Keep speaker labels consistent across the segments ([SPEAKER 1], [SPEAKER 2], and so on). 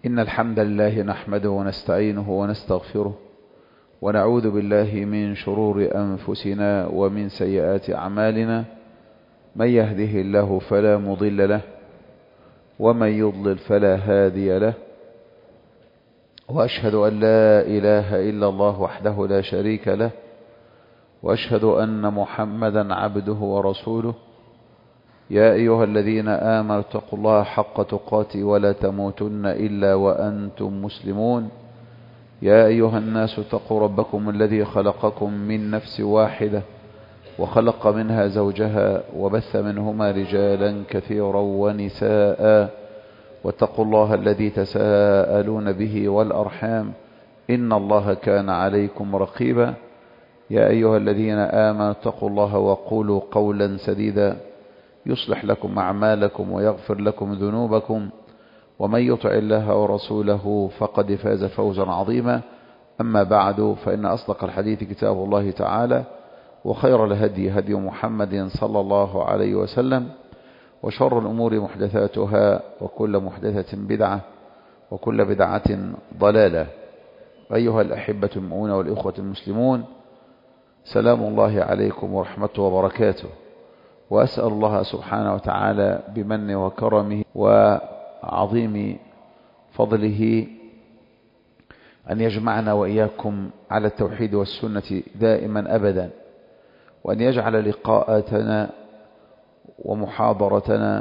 [SPEAKER 1] إن الحمد لله نحمده ونستعينه ونستغفره ونعوذ بالله من شرور أنفسنا ومن سيئات أعمالنا. من يهده الله فلا مضل له ومن يضلل فلا هادي له، وأشهد أن لا إله إلا الله وحده لا شريك له، وأشهد أن محمدا عبده ورسوله. يا أيها الذين آمنوا اتقوا الله حق تقاته ولا تموتن إلا وأنتم مسلمون. يا أيها الناس اتقوا ربكم الذي خلقكم من نفس واحدة وخلق منها زوجها وبث منهما رجالا كثيرا ونساء، واتقوا الله الذي تساءلون به والأرحام إن الله كان عليكم رقيبا. يا أيها الذين آمنوا اتقوا الله وقولوا قولا سديدا يصلح لكم أعمالكم ويغفر لكم ذنوبكم، ومن يطع الله ورسوله فقد فاز فوزا عظيما. أما بعد، فإن أصدق الحديث كتاب الله تعالى، وخير الهدي هدي محمد صلى الله عليه وسلم، وشر الأمور محدثاتها، وكل محدثة بدعة، وكل بدعة ضلالة. أيها الأحبة المؤمنون والإخوة المسلمون، سلام الله عليكم ورحمته وبركاته. وأسأل الله سبحانه وتعالى بمنه وكرمه وعظيم فضله أن يجمعنا وإياكم على التوحيد والسنة دائما أبدا، وأن يجعل لقاءاتنا ومحاضرتنا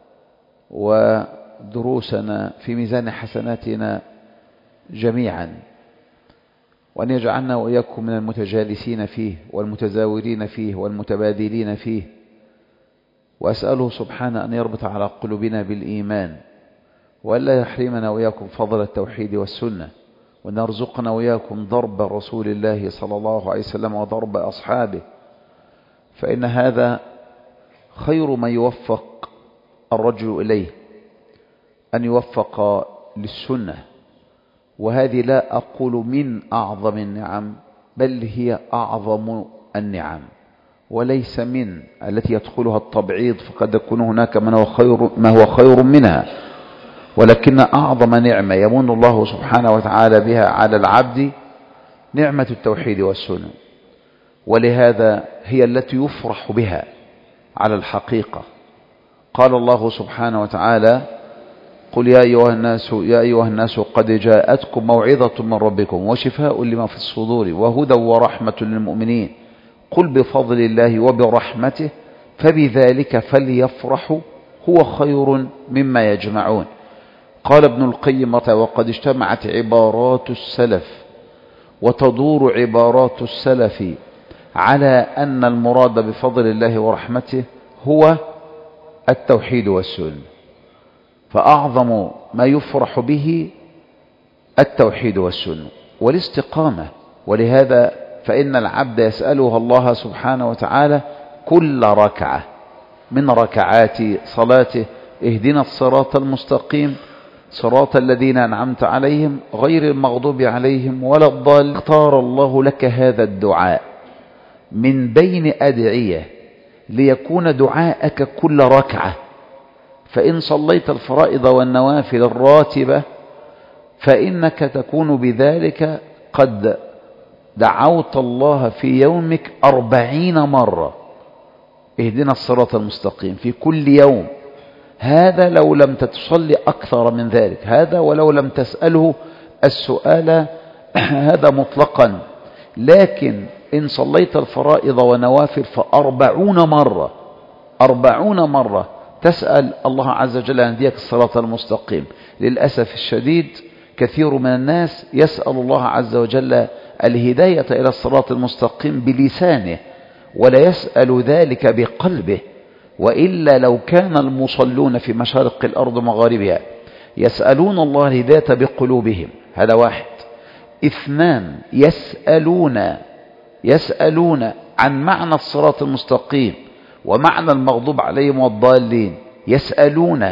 [SPEAKER 1] ودروسنا في ميزان حسناتنا جميعا، وأن يجعلنا وإياكم من المتجالسين فيه والمتزاورين فيه والمتبادلين فيه. وأسأله سبحانه أن يربط على قلوبنا بالإيمان، وألا يحرمنا وإياكم فضل التوحيد والسنة، وأن يرزقنا وإياكم ضرب رسول الله صلى الله عليه وسلم وضرب أصحابه، فإن هذا خير ما يوفق الرجل إليه، أن يوفق للسنة. وهذه لا أقول من أعظم النعم، بل هي أعظم النعم، وليس من التي يدخلها التبعيض، فقد يكون هناك ما هو خير منها، ولكن أعظم نعمة يمن الله سبحانه وتعالى بها على العبد نعمة التوحيد والسنة، ولهذا هي التي يفرح بها على الحقيقة. قال الله سبحانه وتعالى: قل يا أيها الناس قد جاءتكم موعظة من ربكم وشفاء لما في الصدور وهدى ورحمة للمؤمنين، قل بفضل الله وبرحمته فبذلك فليفرحوا هو خير مما يجمعون. قال ابن القيم: وقد اجتمعت عبارات السلف وتدور عبارات السلف على أن المراد بفضل الله ورحمته هو التوحيد والسنة، فأعظم ما يفرح به التوحيد والسنة والاستقامة. ولهذا فإن العبد يسأله الله سبحانه وتعالى كل ركعة من ركعات صلاته: اهدنا الصراط المستقيم صراط الذين أنعمت عليهم غير المغضوب عليهم ولا الضالين. اختار الله لك هذا الدعاء من بين أدعية ليكون دعاءك كل ركعة، فإن صليت الفرائض والنوافل الراتبة فإنك تكون بذلك قد دعوت الله في يومك 40 مرة اهدنا الصراط المستقيم في كل يوم. هذا لو لم تصلي أكثر من ذلك، هذا ولو لم تسأله السؤال هذا مطلقا. لكن إن صليت الفرائض ونوافل ف40 مرة تسأل الله عز وجل أن يهديك الصراط المستقيم. للأسف الشديد كثير من الناس يسأل الله عز وجل الهداية إلى الصراط المستقيم بلسانه ولا يسأل ذلك بقلبه، وإلا لو كان المصلون في مشارق الأرض ومغاربها يسألون الله الهداية بقلوبهم، هذا واحد. 2، يسألون عن معنى الصراط المستقيم ومعنى المغضوب عليهم والضالين، يسألون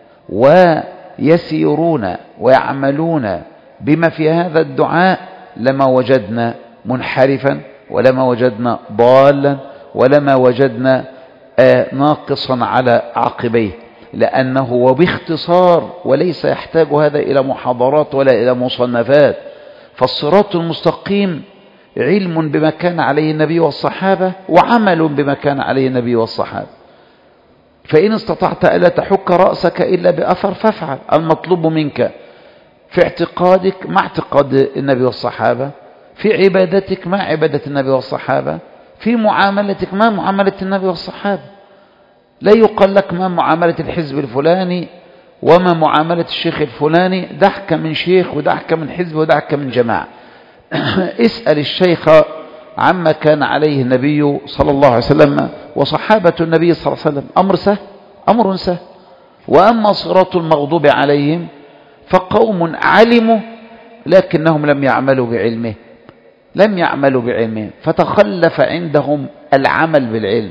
[SPEAKER 1] ويسيرون ويعملون بما في هذا الدعاء، لما وجدنا منحرفا ولما وجدنا ضالا ولما وجدنا ناقصا على عقبيه. لأنه وباختصار، وليس يحتاج هذا إلى محاضرات ولا إلى مصنفات. فالصراط المستقيم علم بما كان عليه النبي والصحابة، وعمل بما كان عليه النبي والصحابة. فإن استطعت ألا تحك رأسك إلا بأثر فافعل. المطلوب منك في اعتقادك مع اعتقاد النبي والصحابة، في عبادتك مع عبادة النبي والصحابة، في معاملتك مع معاملة النبي والصحابة. لا يقال لك ما معاملة الحزب الفلاني وما معاملة الشيخ الفلاني، دعك من شيخ ودعك من حزب ودعك من جماعة. اسأل الشيخ عما كان عليه النبي صلى الله عليه وسلم وصحابة النبي صلى الله عليه وسلم. أمر سهل. وأما صراط المغضوب عليهم فقوم علموا لكنهم لم يعملوا بعلمه فتخلف عندهم العمل بالعلم.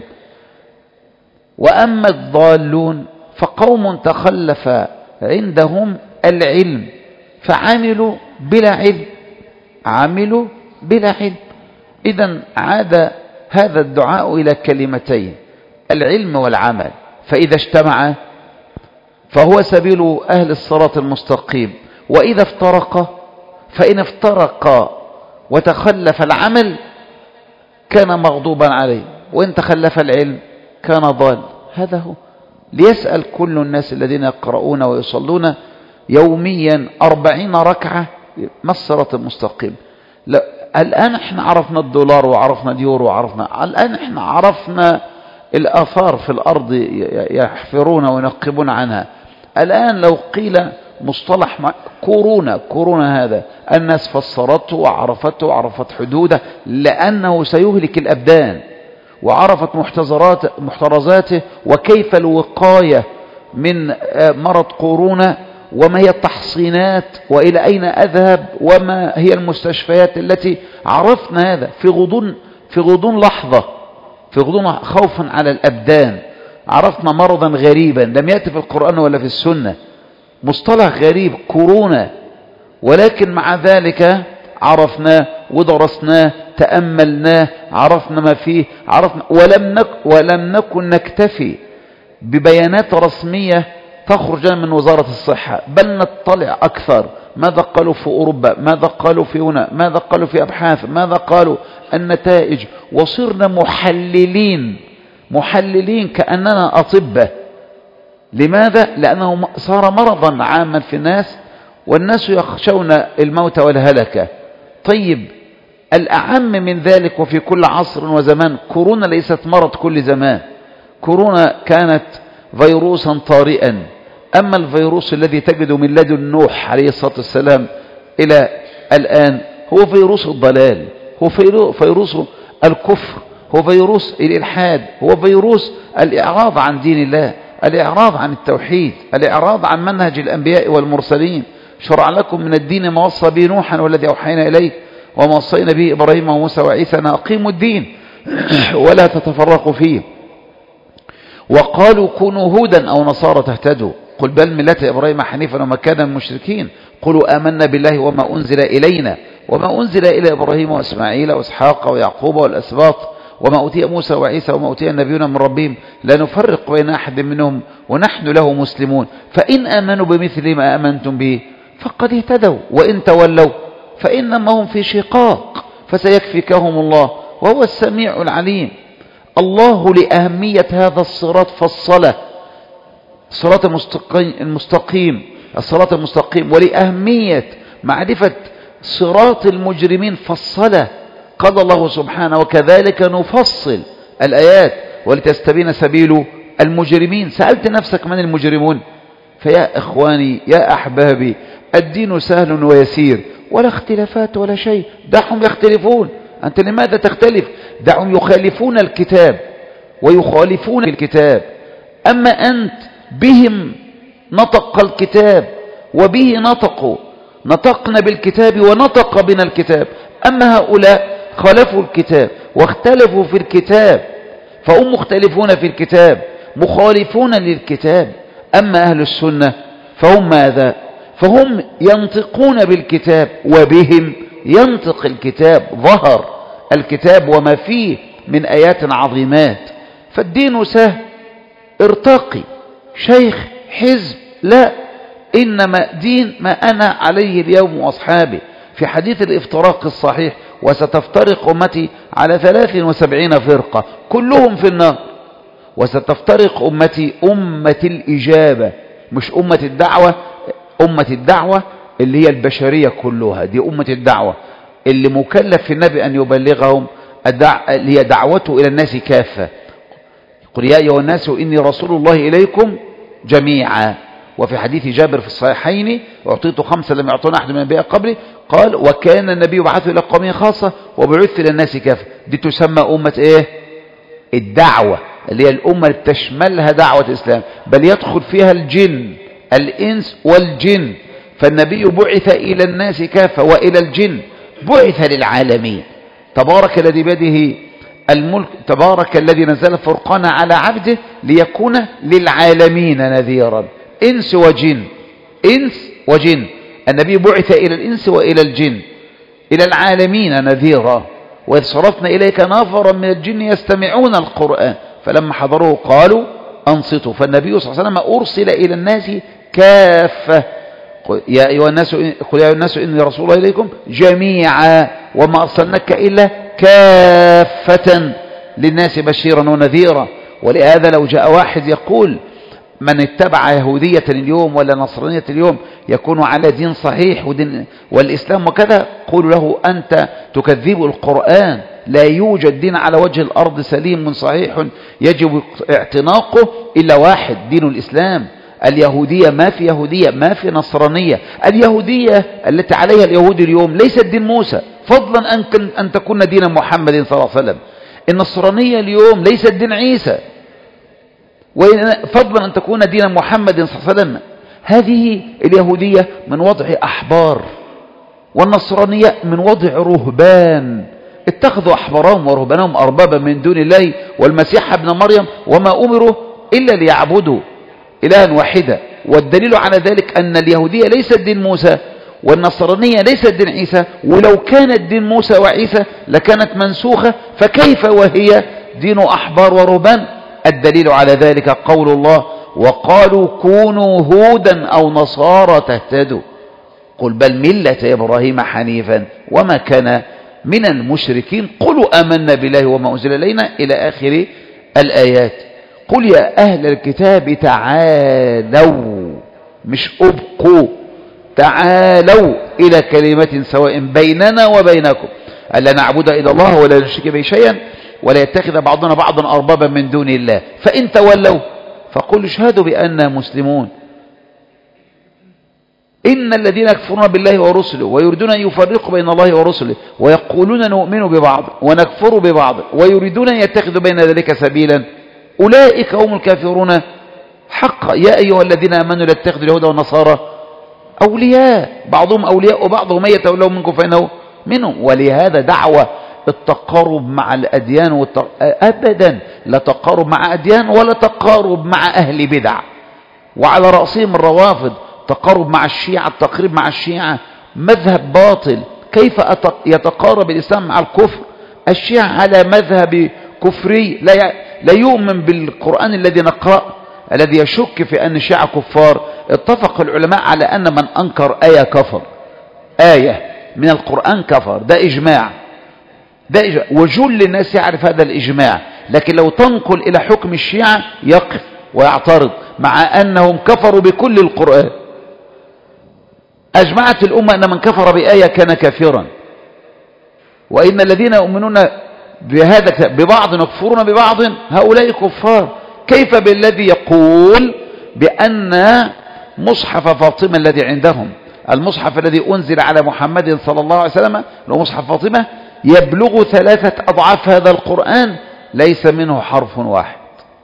[SPEAKER 1] وأما الضالون فقوم تخلف عندهم العلم فعملوا بلا علم. إذن عاد هذا الدعاء إلى كلمتين: العلم والعمل. فإذا اجتمع فهو سبيل أهل الصراط المستقيم، وإذا فإن افترق وتخلف العمل كان مغضوبا عليه، وإن تخلف العلم كان ضال. هذا هو. ليسأل كل الناس الذين يقرؤون ويصلون يوميا 40 ركعة ما الصراط المستقيم. لا، الآن احنا عرفنا الدولار وعرفنا اليورو الآن احنا عرفنا الآثار في الأرض يحفرون وينقبون عنها. الآن لو قيل مصطلح كورونا هذا، الناس فسرته وعرفت حدوده، لأنه سيهلك الأبدان، وعرفت محترزاته وكيف الوقاية من مرض كورونا، وما هي التحصينات وإلى أين أذهب، وما هي المستشفيات التي عرفنا هذا في غضون لحظة، في غضون خوفا على الأبدان. عرفنا مرضا غريبا لم يأتي في القرآن ولا في السنة، مصطلح غريب كورونا، ولكن مع ذلك عرفناه ودرسناه تأملناه، عرفنا ما فيه، ولم نكن نكتفي ببيانات رسمية تخرج من وزارة الصحة، بل نطلع أكثر. ماذا قالوا في أوروبا، ماذا قالوا في هنا، ماذا قالوا في أبحاث، ماذا قالوا النتائج، وصرنا محللين كأننا أطباء. لماذا؟ لأنه صار مرضا عاما في الناس، والناس يخشون الموت والهلكة. طيب، الأعم من ذلك وفي كل عصر وزمان، كورونا ليست مرض كل زمان. كورونا كانت فيروسا طارئا. أما الفيروس الذي تجد من لدن نوح عليه الصلاة والسلام إلى الآن هو فيروس الضلال، هو فيروس الكفر، هو فيروس الإلحاد، هو فيروس الإعراض عن دين الله، الإعراض عن التوحيد، الإعراض عن منهج الأنبياء والمرسلين. شرع لكم من الدين ما وصى به نوحا والذي أوحينا إليك وما وصينا به إبراهيم وموسى وعيسى أن أقيموا الدين ولا تتفرقوا فيه. وقالوا كونوا هودا أو نصارى تهتدوا، قل بل ملة إبراهيم حنيفا وما كان من المشركين، قلوا آمنا بالله وما أنزل إلينا وما أنزل إلى إبراهيم وإسماعيل وإسحاق ويعقوب والأسباط وما أوتي موسى وعيسى وما أوتي النبيون من ربهم لا نفرق بين أحد منهم ونحن له مسلمون، فإن آمنوا بمثل ما آمنتم به فقد اهتدوا وإن تولوا فإنما هم في شقاق فسيكفيكهم الله وهو السميع العليم. الله لأهمية هذا الصراط فالصلاة، الصراط المستقيم، ولأهمية معرفة صراط المجرمين فالصلاة. قال الله سبحانه وكذلك نفصل الآيات ولتستبين سبيل المجرمين. سألت نفسك من المجرمون؟ فيا إخواني يا أحبابي، الدين سهل ويسير ولا اختلافات ولا شيء. دعهم يختلفون، أنت لماذا تختلف؟ دعهم يخالفون الكتاب ويخالفون الكتاب. أما أنت بهم نطق الكتاب وبه نطقنا بالكتاب ونطق بنا الكتاب. أما هؤلاء خالفوا الكتاب واختلفوا في الكتاب، فهم مختلفون في الكتاب مخالفون للكتاب. أما أهل السنة فهم ماذا؟ فهم ينطقون بالكتاب وبهم ينطق الكتاب، ظهر الكتاب وما فيه من آيات عظيمات. فالدين سهل، ارتقي شيخ حزب، لا، إنما دين ما أنا عليه اليوم وأصحابي. في حديث الافتراق الصحيح: وستفترق أمتي على 73 فرقة كلهم في النار. وستفترق أمتي أمة الإجابة، مش أمة الدعوة. أمة الدعوة اللي هي البشرية كلها، دي أمة الدعوة اللي مكلف في النبي أن يبلغهم اللي هي دعوته إلى الناس كافة. قل يا أيها الناس إني رسول الله إليكم جميعا. وفي حديث جابر في الصحيحين: أعطيت 5 لم يعطونا أحد من الأنبياء قبلي، قال: وكان النبي يبعث إلى قومه خاصة وبعث إلى الناس كافة. دي تسمى أمة إيه؟ الدعوة، اللي هي الأمة اللي بتشملها دعوة الإسلام، بل يدخل فيها الجن، الإنس والجن. فالنبي بعث إلى الناس كافة وإلى الجن، بعث للعالمين. تبارك الذي بيده الملك، تبارك الذي نزل الفرقان على عبده ليكون للعالمين نذيرا. إنس وجن، إنس وجن. النبي بعث إلى الإنس وإلى الجن، إلى العالمين نذيرا. وإذ صرفنا إليك نفرا من الجن يستمعون القرآن فلما حضروه قالوا أنصتوا. فالنبي صلى الله عليه وسلم أرسل إلى الناس كافة. قل يا أيها الناس إني رسول الله إليكم جميعا وما أرسلناك إلا كافة للناس بشيرا ونذيرا. ولهذا لو جاء واحد يقول من اتبع يهودية اليوم ولا نصرانية اليوم يكون على دين صحيح ودين والإسلام وكذا، قولوا له أنت تكذب القرآن. لا يوجد دين على وجه الأرض سليم صحيح يجب اعتناقه إلا واحد، دين الإسلام. اليهودية ما في يهودية، ما في نصرانية. اليهودية التي عليها اليهود اليوم ليست دين موسى، فضلا أن تكون دين محمد صلى الله عليه وسلم. النصرانية اليوم ليست دين عيسى، فضلا أن تكون دين محمد صلى الله عليه وسلم. هذه اليهودية من وضع أحبار، والنصرانية من وضع رهبان. اتخذوا أحبارهم ورهبانهم أربابا من دون الله والمسيح ابن مريم وما أمروا إلا ليعبدوا إلها واحدا. والدليل على ذلك أن اليهودية ليست دين موسى والنصرانية ليست دين عيسى، ولو كانت دين موسى وعيسى لكانت منسوخة، فكيف وهي دين أحبار ورهبان؟ الدليل على ذلك قول الله: وقالوا كونوا هودا أو نصارى تهتدوا. قل بل ملة إبراهيم حنيفا وما كان من المشركين. قلوا آمنا بالله وما أنزل إلينا إلى آخر الآيات. قل يا أهل الكتاب تعالوا، مش أبقوا، تعالوا إلى كلمة سواء بيننا وبينكم ألا نعبد إلا الله ولا نشرك به شيئا ولا يتخذ بعضنا بعضا أربابا من دون الله فإن تولوا فقل اشهدوا بأننا مسلمون. إن الذين يكفرون بالله ورسله ويريدون أن يفرقوا بين الله ورسله ويقولون نؤمن ببعض ونكفر ببعض ويريدون أن يتخذوا بين ذلك سبيلا أولئك هم الكافرون حقا. يا أيها الذين آمنوا لا تتخذوا اليهود والنصارى أولياء بعضهم أولياء وبعضهم من يتولوا منكم فإنه منهم. ولهذا دعوة التقارب مع الأديان أبدا لا تقارب مع أديان ولا تقارب مع أهل بدع، وعلى رأسهم الروافض. تقارب مع الشيعة، التقريب مع الشيعة مذهب باطل. كيف يتقارب الإسلام مع الكفر؟ الشيعة على مذهب كفري لا يؤمن بالقرآن الذي نقرأ، الذي يشك في أن الشيعة كفار. اتفق العلماء على أن من أنكر آية كفر، آية من القرآن كفر. ده إجماع، وجل الناس يعرف هذا الإجماع. لكن لو تنقل إلى حكم الشيعة يقف ويعترض مع أنهم كفروا بكل القرآن. أجمعت الأمة أن من كفر بآية كان كافرا، وإن الذين يؤمنون بهذا ببعض يكفرون ببعض هؤلاء كفار. كيف بالذي يقول بأن مصحف فاطمة الذي عندهم، المصحف الذي أنزل على محمد صلى الله عليه وسلم لو مصحف فاطمة يبلغ 3 أضعاف هذا القرآن ليس منه حرف واحد.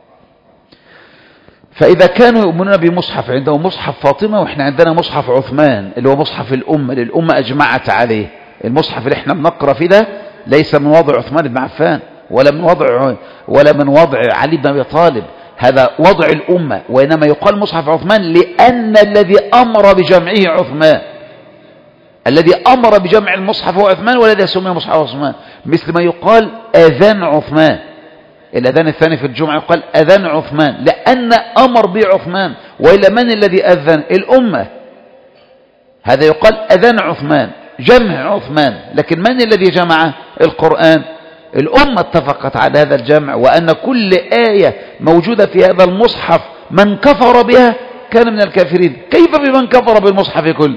[SPEAKER 1] فإذا كانوا يؤمنون بمصحف عندهم مصحف فاطمة، وإحنا عندنا مصحف عثمان اللي هو مصحف الأمة اللي الأمة أجمعت عليه، المصحف اللي إحنا بنقرأ فيه ده ليس من وضع عثمان بن عفان ولا من وضع علي بن أبي طالب، هذا وضع الأمة. وإنما يقال مصحف عثمان لأن الذي أمر بجمعه عثمان، الذي أمر بجمع المصحف هو عثمان، والذي سمي مصحف عثمان، مثل ما يقال أذان عثمان. الأذان الثاني في الجمعة يقال أذان عثمان، لأن أمر به عثمان، وإلا من الذي أذن؟ الأمة. هذا يقال أذان عثمان، جمع عثمان، لكن من الذي جمع؟ القرآن. الأمة اتفقت على هذا الجمع، وأن كل آية موجودة في هذا المصحف من كفر بها كان من الكافرين. كيف بمن كفر بالمصحف كله؟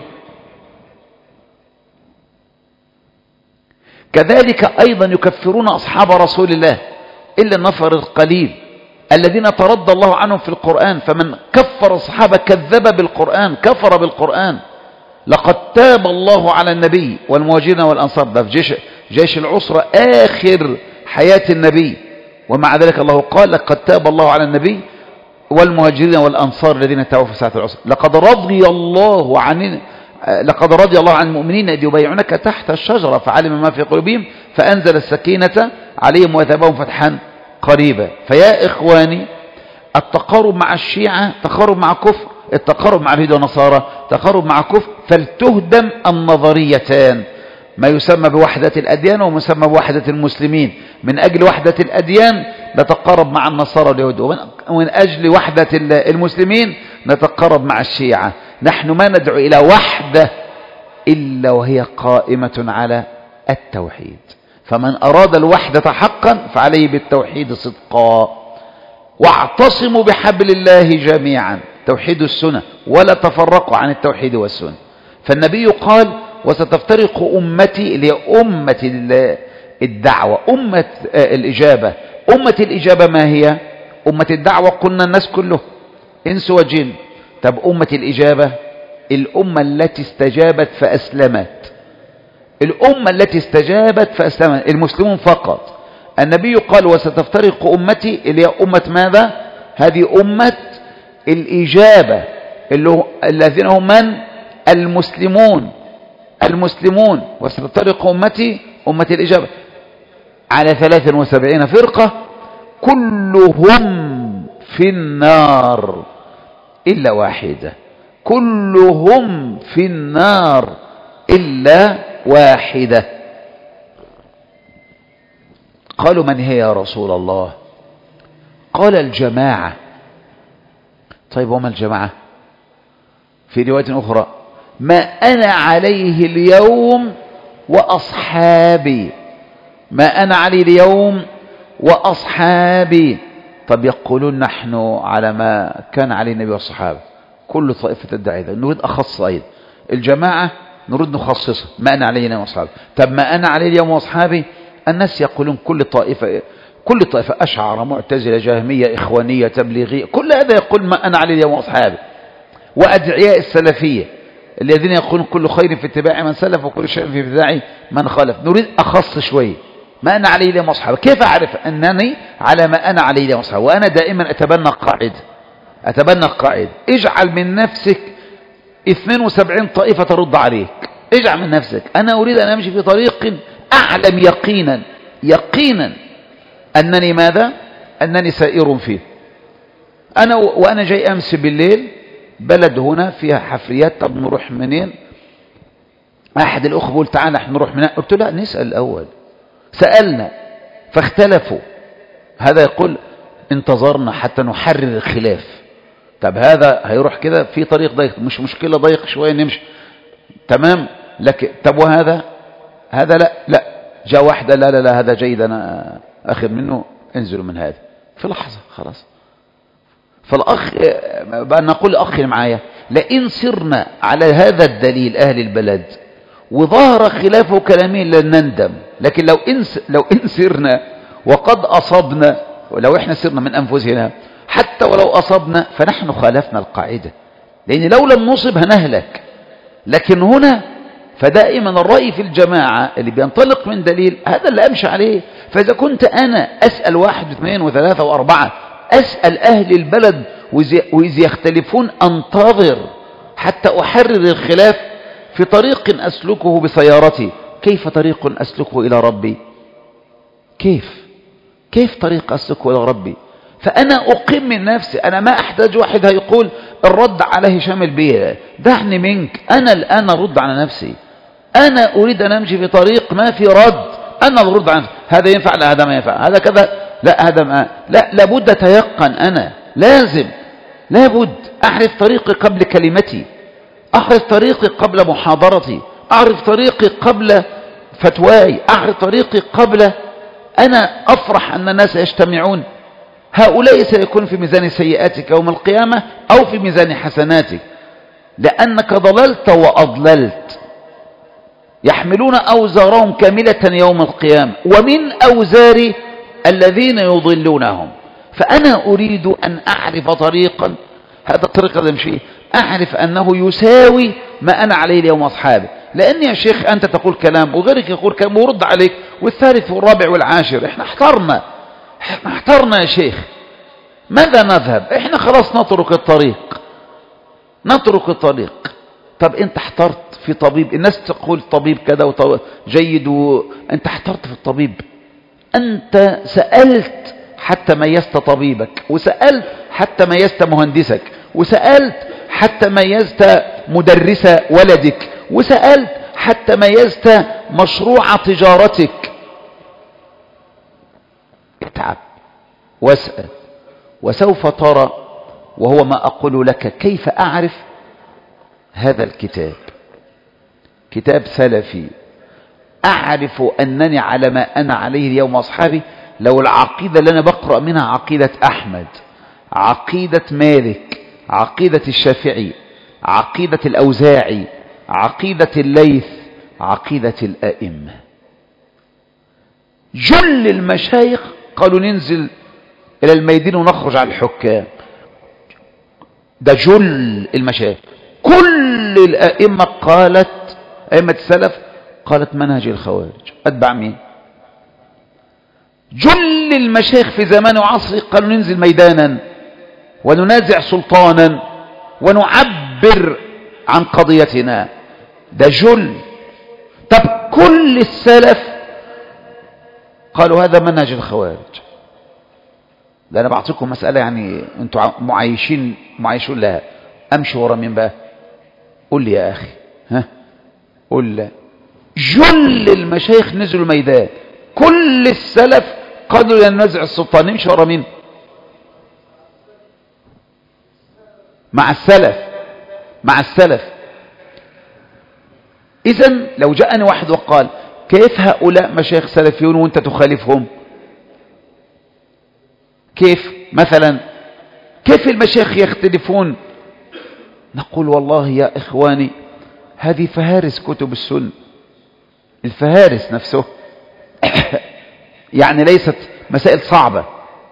[SPEAKER 1] كذلك أيضا يكفرون أصحاب رسول الله إلا النفر القليل الذين ترضى الله عنهم في القرآن. فمن كفر الصحابة كذب بالقرآن، كفر بالقرآن. لقد تاب الله على النبي والمهاجرين والأنصار، ده في جيش العسرة آخر حياة النبي، ومع ذلك الله قال لقد تاب الله على النبي والمهاجرين والأنصار الذين تابوا في ساعة العسرة. لقد رضي الله عن المؤمنين إذ يبايعونك تحت الشجرة فعلم ما في قلوبهم فأنزل السكينة عليهم وثابهم فتحا قريبا. فيا إخواني، التقارب مع الشيعة تقارب مع كفر، التقارب مع اليهود والنصارى تقارب مع كفر. فلتهدم النظريتان، ما يسمى بوحدة الأديان وما يسمى بوحدة المسلمين. من أجل وحدة الأديان نتقارب مع النصارى واليهود، ومن أجل وحدة المسلمين نتقارب مع الشيعة. نحن ما ندعو إلى وحدة إلا وهي قائمة على التوحيد. فمن أراد الوحدة حقا فعليه بالتوحيد صدقا. واعتصموا بحبل الله جميعا، توحيد السنة، ولا تفرقوا عن التوحيد والسنة. فالنبي قال وستفترق أمتي، اللي هي أمة الدعوة، أمة الإجابة. أمة الإجابة ما هي؟ أمة الدعوة قلنا الناس كله إنس وجن. طب أمة الإجابة الأمة التي استجابت فأسلمت، الأمة التي استجابت فأسلمت، المسلمون فقط. النبي قال وستفترق أمتي، اللي هي أمة ماذا؟ هذه أمة الإجابة، الذين هم من؟ المسلمون. وستفترق أمتي أمة الإجابة على 73 فرقة كلهم في النار إلا واحدة، كلهم في النار إلا واحدة. قالوا من هي يا رسول الله؟ قال الجماعة. طيب وما الجماعة؟ في رواية أخرى ما أنا عليه اليوم وأصحابي، ما أنا عليه اليوم وأصحابي. طب يقولون نحن على ما كان عليه النبي والصحابة. كل طائفة تدعي ذلك. نريد أخص أيضا الجماعة، نريد نخصصها ما أنا عليه اليوم وأصحابي. طب ما أنا عليه اليوم وأصحابي، الناس يقولون كل طائفة أشعر، معتزلة، جهمية، إخوانية، تبليغية، كل هذا يقول ما أنا عليه اليوم وأصحابي. وأدعياء السلفية الذين يقولون كل خير في اتباع من سلف وكل شيء في ابتداع من خالف. نريد أخص شوي ما أنا عليه اليوم وأصحابي. كيف أعرف أنني على ما أنا عليه اليوم وأصحابي؟ وأنا دائما أتبنى قاعدة اجعل من نفسك 72 طائفة ترد عليك. اجعل من نفسك أنا أريد أن أمشي في طريق أعلم يقينا أنني ماذا؟ أنني سائر فيه. وأنا جاي أمس بالليل بلد هنا فيها حفريات. طب نروح منين؟ أحد الأخوة بيقول تعالى احنا نروح منين؟ قلت لا نسأل الأول. سألنا فاختلفوا. هذا يقول انتظرنا حتى نحرر الخلاف. طب هذا هيروح كده في طريق ضيق، مش مشكلة، ضيق شوية نمشي تمام. لكن طب وهذا لا جاء واحدة لا هذا جيد أنا أخذ منه، انزلوا من هذا في لحظة خلاص. فالأخ بقى نقول أخي معايا لئن سرنا على هذا الدليل أهل البلد وظهر خلافه كلامين لن نندم. لكن لو إن سرنا وقد أصبنا، ولو إحنا سرنا من أنفسنا حتى ولو أصبنا فنحن خالفنا القاعدة، لأن لو لم نصب هنهلك. لكن هنا فدائما الرأي في الجماعة اللي بينطلق من دليل هذا اللي أمشي عليه. فإذا كنت أنا أسأل 1 و2 و3 و4، أسأل أهل البلد وإذا يختلفون أنتظر حتى أحرر الخلاف في طريق أسلكه بسيارتي. كيف طريق أسلكه إلى ربي؟ كيف طريق أسلكه إلى ربي؟ فأنا أقيم من نفسي. أنا ما أحتاج واحد هيقول الرد على هشام البيه، دعني منك. أنا الآن أرد على نفسي. أنا أريد أن أمشي في طريق ما في رد، أنا أرد على نفسي. هذا ينفع لا هذا ما ينفع، هذا كذا لا هذا ما لا، لابد أتيقن، أنا لابد أعرف طريقي قبل كلمتي، أعرف طريقي قبل محاضرتي، أعرف طريقي قبل فتواي، أعرف طريقي قبل أنا أفرح أن الناس يجتمعون. هؤلاء سيكون في ميزان سيئاتك يوم القيامة أو في ميزان حسناتك، لأنك ضللت وأضللت. يحملون أوزارهم كاملة يوم القيامة ومن أوزار الذين يضلونهم. فأنا أريد أن أعرف طريقا، هذا الطريق الذي أمشيه أعرف أنه يساوي ما أنا عليه اليوم أصحابي. لأن يا شيخ أنت تقول كلام وغيرك يقول كلام ورد عليك، والثالث والرابع والعاشر. احنا احترنا يا شيخ، ماذا نذهب؟ احنا خلاص نترك الطريق. طب انت احترت في طبيب، الناس تقول طبيب كذا جيد، انت احترت في الطبيب، انت سألت حتى ميزت طبيبك، وسألت حتى ميزت مهندسك، وسألت حتى ميزت مدرس ولدك، وسألت حتى ميزت مشروع تجارتك. اتعب واسأل، وسوف ترى، وهو ما أقول لك كيف أعرف هذا الكتاب. كتاب سلفي أعرف أنني على ما أنا عليه اليوم أصحابي. لو العقيدة اللي أنا بقرأ منها عقيدة أحمد، عقيدة مالك، عقيدة الشافعي، عقيدة الأوزاعي، عقيدة الليث، عقيدة الأئمة، جل المشايخ قالوا ننزل إلى الميدان ونخرج على الحكام. ده جل المشايخ. كل الأئمة قالت، أئمة السلف قالت منهج الخوارج. أتبع مين؟ جل المشايخ في زمان وعصر قالوا ننزل ميدانا وننازع سلطانا ونعبر عن قضيتنا. ده جل. طب كل السلف قالوا هذا منهج الخوارج. ده أنا بعطيكم مسألة يعني أنتوا معايشون لها. أمشي ورا مين بقى؟ قول لي يا أخي، قول لي. جل المشايخ نزلوا الميدان، كل السلف قالوا لننزع السلطان. نمشي ورا مين؟ مع السلف. إذن لو جاءني واحد وقال كيف هؤلاء مشايخ سلفيون وانت تخالفهم؟ كيف مثلا؟ كيف المشايخ يختلفون؟ نقول والله يا إخواني هذه فهارس كتب السنة، الفهارس نفسه يعني ليست مسائل صعبة.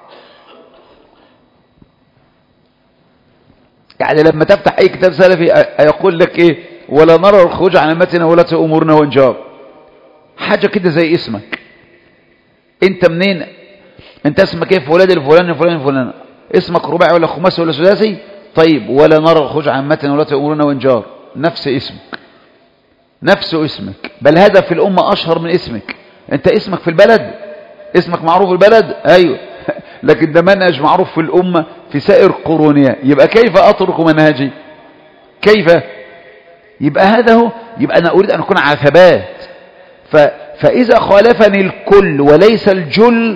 [SPEAKER 1] يعني لما تفتح أي كتاب سلفي يقول لك إيه؟ ولا نرى الخروج عن أمتنا ولاة أمورنا وانجاب. حاجة كده زي اسمك. انت منين؟ انت اسمك ايه؟ فلان الفلاني. اسمك رباعي ولا خماسي ولا سداسي؟ طيب ولا نرى الخروج عن أمتنا ولاة أمورنا وانجاب. نفس اسمك، بل هذا في الأمة أشهر من اسمك. انت اسمك في البلد، اسمك معروف في البلد، ايوه، لكن ده منهج معروف في الأمة في سائر قرونها. يبقى كيف أترك منهجي؟ كيف؟ يبقى هذا هو. يبقى أنا أريد أن أكون على ثبات. فإذا خالفني الكل وليس الجل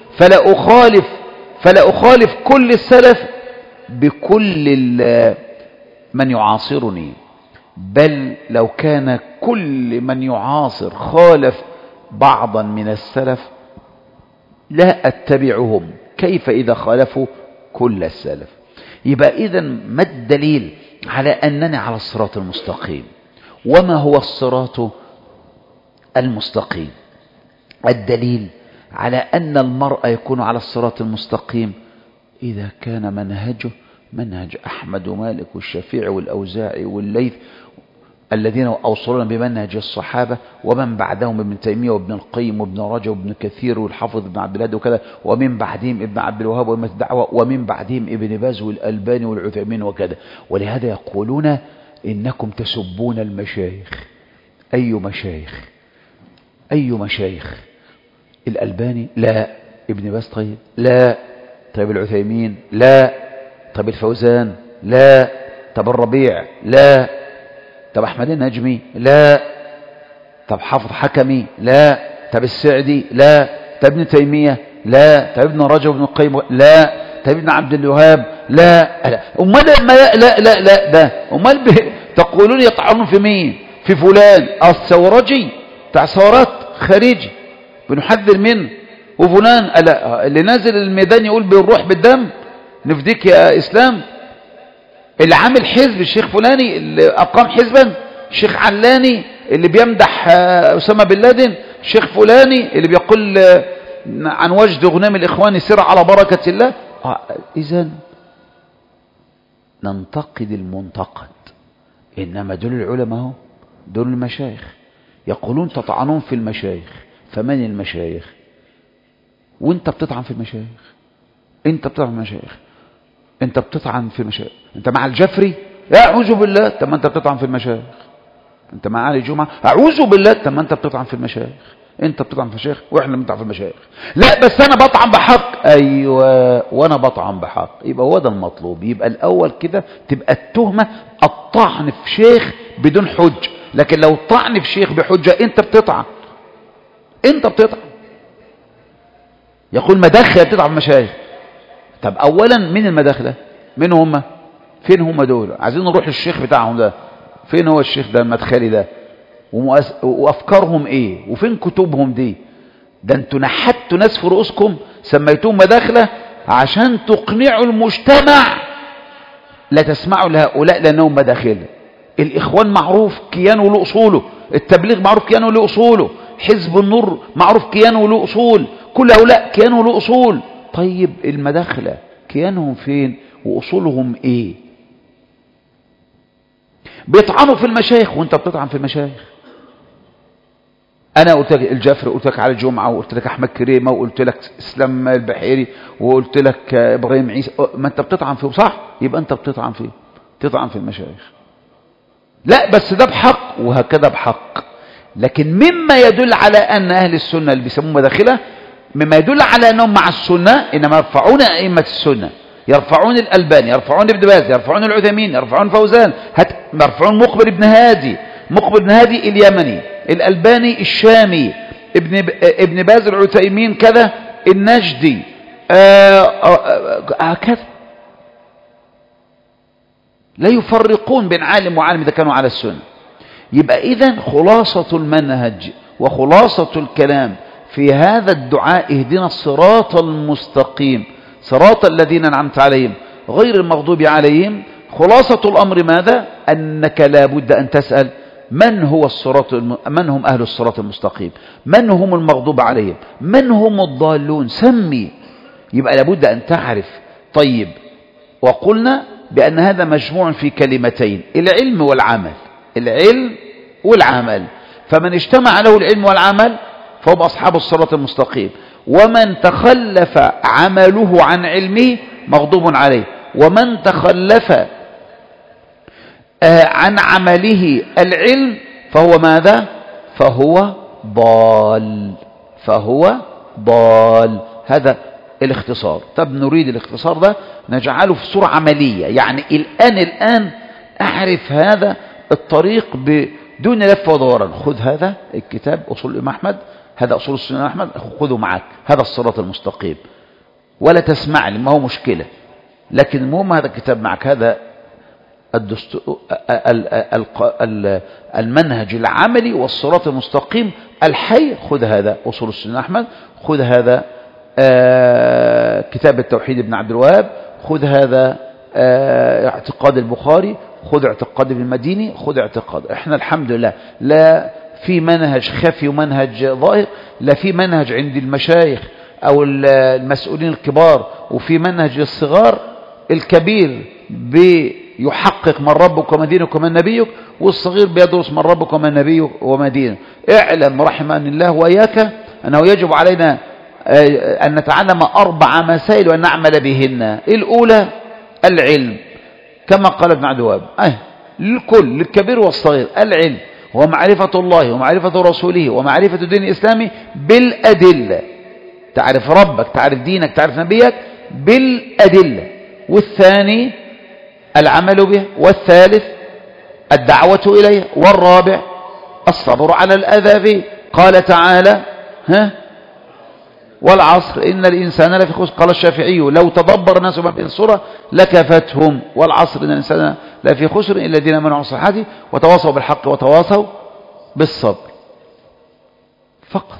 [SPEAKER 1] فلا أخالف كل السلف بكل من يعاصرني، بل لو كان كل من يعاصر خالف بعضا من السلف لا أتبعهم. كيف إذا خالفوا كل السلف؟ يبقى إذن ما الدليل على أنني على الصراط المستقيم؟ وما هو الصراط المستقيم؟ الدليل على أن المرء يكون على الصراط المستقيم إذا كان منهجه منهج أحمد ومالك والشافعي والأوزاعي والليث الذين أوصلنا بمنهج الصحابة ومن بعدهم ابن تيمية وابن القيم وابن رجب وابن كثير والحافظ ابن عبد الهادي وكذا، ومن بعدهم ابن عبد الوهاب وإمة الدعوة، ومن بعدهم ابن باز والألباني والعثيمين وكذا. ولهذا يقولون إنكم تسبون المشايخ. أي مشايخ؟ الألباني؟ لا. ابن باز؟ طيب لا. طيب العثيمين؟ لا. طيب الفوزان؟ لا. طب الربيع؟ لا. طب أحمد النجمي؟ لا. طب حافظ حكمي؟ لا. طب السعدي؟ لا. طب ابن تيمية؟ لا. طب ابن رجب بن القيم؟ لا. طب ابن عبد الوهاب؟ لا. امال لا ده امال تقولون يطعنون في مين؟ في فلان الثورجي بتاع ثورات خارجي بنحذر منه، وفلان اللي نازل الميدان يقول بالروح بالدم نفديك يا اسلام، اللي عامل حزب الشيخ فلاني اللي اقام حزبا، الشيخ علاني اللي بيمدح اسامه بن لادن، الشيخ فلاني اللي بيقول عن وجد غنام الاخوان سر على بركه الله. اذا ننتقد المنتقد، انما دول العلماء، دول المشايخ. يقولون تطعنون في المشايخ، فمن المشايخ؟ وانت بتطعن في المشايخ، انت بتطعن في المشايخ، انت بتطعن في المشايخ، انت مع الجفري؟ اعوذ بالله. طب ما انت بتطعن في المشايخ. انت مع علي جمعه؟ اعوذ بالله. طب ما انت بتطعن في المشايخ، انت بتطعن في المشايخ واحنا بنطعن في المشايخ. لا بس انا بطعن بحق. ايوه وانا بطعن بحق. يبقى هو ده المطلوب. يبقى الاول كده تبقى التهمه الطعن في شيخ بدون حج، لكن لو الطعن في شيخ بحجه انت بتطعن، انت بتطعن. يقول مداخل بتطعن في المشايخ. طب اولا مين المداخله؟ مين هم؟ فين هم دول؟ عايزين نروح للشيخ بتاعهم ده. فين هو الشيخ ده المدخلي ده؟ وافكارهم ايه؟ وفين كتبهم دي؟ ده انتوا نحتوا ناس في رؤوسكم سميتوهم مداخله عشان تقنعوا المجتمع لا تسمعوا لهؤلاء لانهم مداخله. الاخوان معروف كيانه له اصوله، التبليغ معروف كيانه له اصوله، حزب النور معروف كيانه له اصول، كل هؤلاء كيانه له اصول. طيب المداخله كيانهم فين واصولهم ايه؟ بيطعنوا في المشايخ وانت بتطعن في المشايخ. انا قلت لك الجفري، قلت لك على الجمعه، وقلت لك احمد كريمه، وقلت لك اسلام البحيري، وقلت لك ابراهيم عيسى. ما انت بتطعن فيه صح؟ يبقى انت بتطعن فيه، تطعن في المشايخ. لا بس ده بحق وهكذا بحق. لكن مما يدل على ان اهل السنه اللي بيسموه مداخله، مما يدل على انهم مع السنه، انما يرفعون ائمه السنه، يرفعون الألباني، يرفعون ابن باز، يرفعون العثيمين، يرفعون فوزان، يرفعون مقبل ابن هادي، مقبل ابن هادي اليمني، الألباني الشامي، ابن باز العثيمين كذا، النجدي، هكذا. لا يفرقون بين عالم وعالم إذا كانوا على السنة. يبقى إذن خلاصة المنهج وخلاصة الكلام في هذا الدعاء اهدنا الصراط المستقيم صراط الذين أنعمت عليهم غير المغضوب عليهم، خلاصة الأمر ماذا؟ أنك لا بد أن تسأل من هم أهل الصراط المستقيم، من هم المغضوب عليهم، من هم الضالون، سمي. يبقى لابد أن تعرف. طيب وقلنا بأن هذا مجموع في كلمتين، العلم والعمل، العلم والعمل. فمن اجتمع له العلم والعمل فهم أصحاب الصراط المستقيم، ومن تخلف عمله عن علمه مغضوب عليه، ومن تخلف عن عمله العلم فهو ماذا؟ فهو ضال، فهو ضال. هذا الاختصار. طب نريد الاختصار ده نجعله في صورة عملية، يعني الآن أعرف هذا الطريق بدون لف ودوران. خذ هذا الكتاب أصول الإمام أحمد، هذا أصول السنة أحمد، خذه معك، هذا الصراط المستقيم، ولا تسمع لي ما هو مشكلة، لكن المهم هذا الكتاب معك، هذا المنهج العملي والصراط المستقيم الحي. خذ هذا أصول السنة أحمد، خذ هذا كتاب التوحيد ابن عبد الوهاب، خذ هذا اعتقاد البخاري، خذ اعتقاد ابن المديني، خذ اعتقاد. احنا الحمد لله لا في منهج خفي ومنهج ظاهر، لا في منهج عند المشايخ أو المسؤولين الكبار وفي منهج الصغار. الكبير بيحقق من ربك وما دينك وما نبيك، والصغير بيدرس من ربك وما نبيك وما دينك. اعلم رحمن الله وإياك أنه يجب علينا أن نتعلم 4 مسائل وأن نعمل بهن. الأولى العلم كما قال ابن عبد الوهاب، للكل، للكبير والصغير، العلم هو معرفة الله ومعرفة رسوله ومعرفة الدين الإسلامي بالأدلة. تعرف ربك، تعرف دينك، تعرف نبيك بالأدلة. والثاني العمل به، والثالث الدعوة إليه، والرابع الصبر على الأذى به. قال تعالى والعصر إن الإنسان لفي خسر. قال الشافعي لو تدبر الناس ما بين السورة لكفتهم. والعصر إن الإنسان لفي خسر إلا الذين آمنوا وعملوا الصالحات وتواصوا بالحق وتواصوا بالصبر. فقط.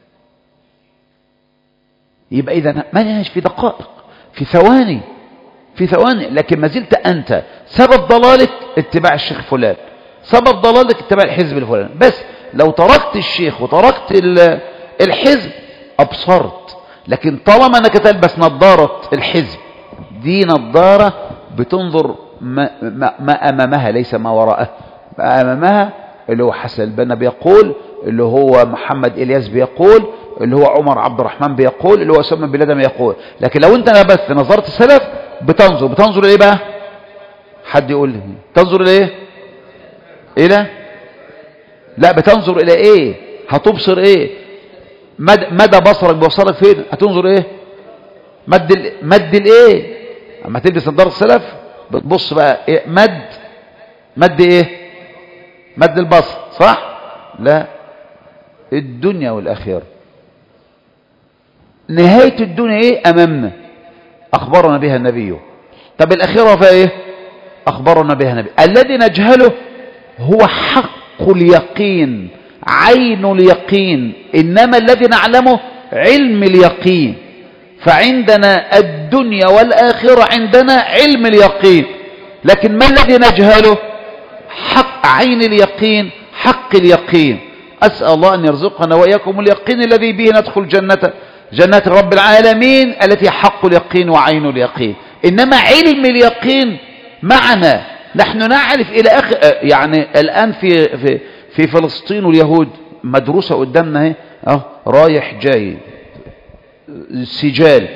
[SPEAKER 1] يبقى إذا ما نهاش في دقائق، في ثواني، في ثواني. لكن ما زلت أنت سبب ضلالك اتباع الشيخ فلان، سبب ضلالك اتباع الحزب الفلاني. بس لو تركت الشيخ وتركت الحزب أبصرت. لكن طالما أنك تلبس نظارة الحزب، دي نظارة بتنظر ما أمامها ليس ما وراءها. ما أمامها اللي هو حسن البنا بيقول، اللي هو محمد إلياس بيقول، اللي هو عمر عبد الرحمن بيقول، اللي هو أسامة بن لادن بيقول. لكن لو أنت لبست نظارة السلف بتنظر إيه بقى؟ حد يقول لي تنظر إلى إيه؟ إلى لا، بتنظر إلى إيه؟ هتبصر إيه؟ مدى بصرك بيوصلك فين؟ هتنظر إيه؟ مد الإيه؟ أما تلبس نظارة السلف بتبص بقى إيه؟ مد إيه؟ مد البصر، صح؟ لا، الدنيا والآخرة. نهاية الدنيا إيه؟ أمامنا، أخبرنا بها النبي. طب الآخرة فإيه؟ أخبرنا بها النبي. الذي نجهله هو حق اليقين، عين اليقين، إنما الذي نعلمه علم اليقين. فعندنا الدنيا والآخرة عندنا علم اليقين، لكن ما الذي نجهله؟ حق عين اليقين، حق اليقين. أسأل الله أن يرزقنا وإياكم اليقين الذي به ندخل جنات رب العالمين التي حق اليقين وعين اليقين. إنما علم اليقين معنا، نحن نعرف إلى آخر. يعني الآن في فلسطين واليهود مدروسة قدامنا اهي، رايح جاي سجال،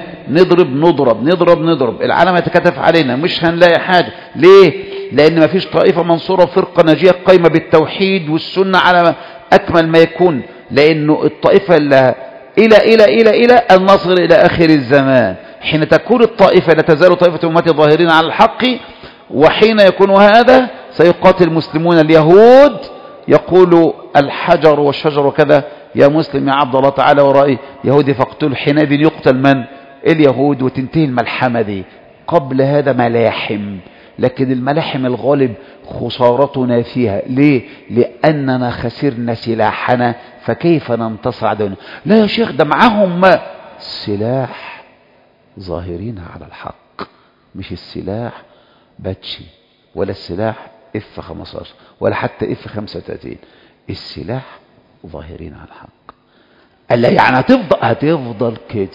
[SPEAKER 1] نضرب العالم يتكتف علينا، مش هنلاقي حاجة. ليه؟ لأن ما فيش طائفة منصورة وفرقة ناجية قايمة بالتوحيد والسنة على أكمل ما يكون. لأنه الطائفة اللي إلى أن نصل إلى آخر الزمان، حين تكون الطائفة لا تزال طائفة أمتي ظاهرين على الحق، وحين يكون هذا سيقاتل المسلمون اليهود. يقول الحجر والشجر كذا يا مسلم يا عبد الله تعالى ورائي يهودي فاقتل. حينئذ يقتل من؟ اليهود، وتنتهي الملحمة دي. قبل هذا ملاحم، لكن الملاحم الغالب خسارتنا فيها. ليه؟ لأننا خسرنا سلاحنا، فكيف ننتصر علينا؟ لا يا شيخ، ده معهم سلاح ظاهرين على الحق، مش السلاح باتشي ولا السلاح F-15 ولا حتى F-35. السلاح ظاهرين على الحق. قال يعني هتفضل كده،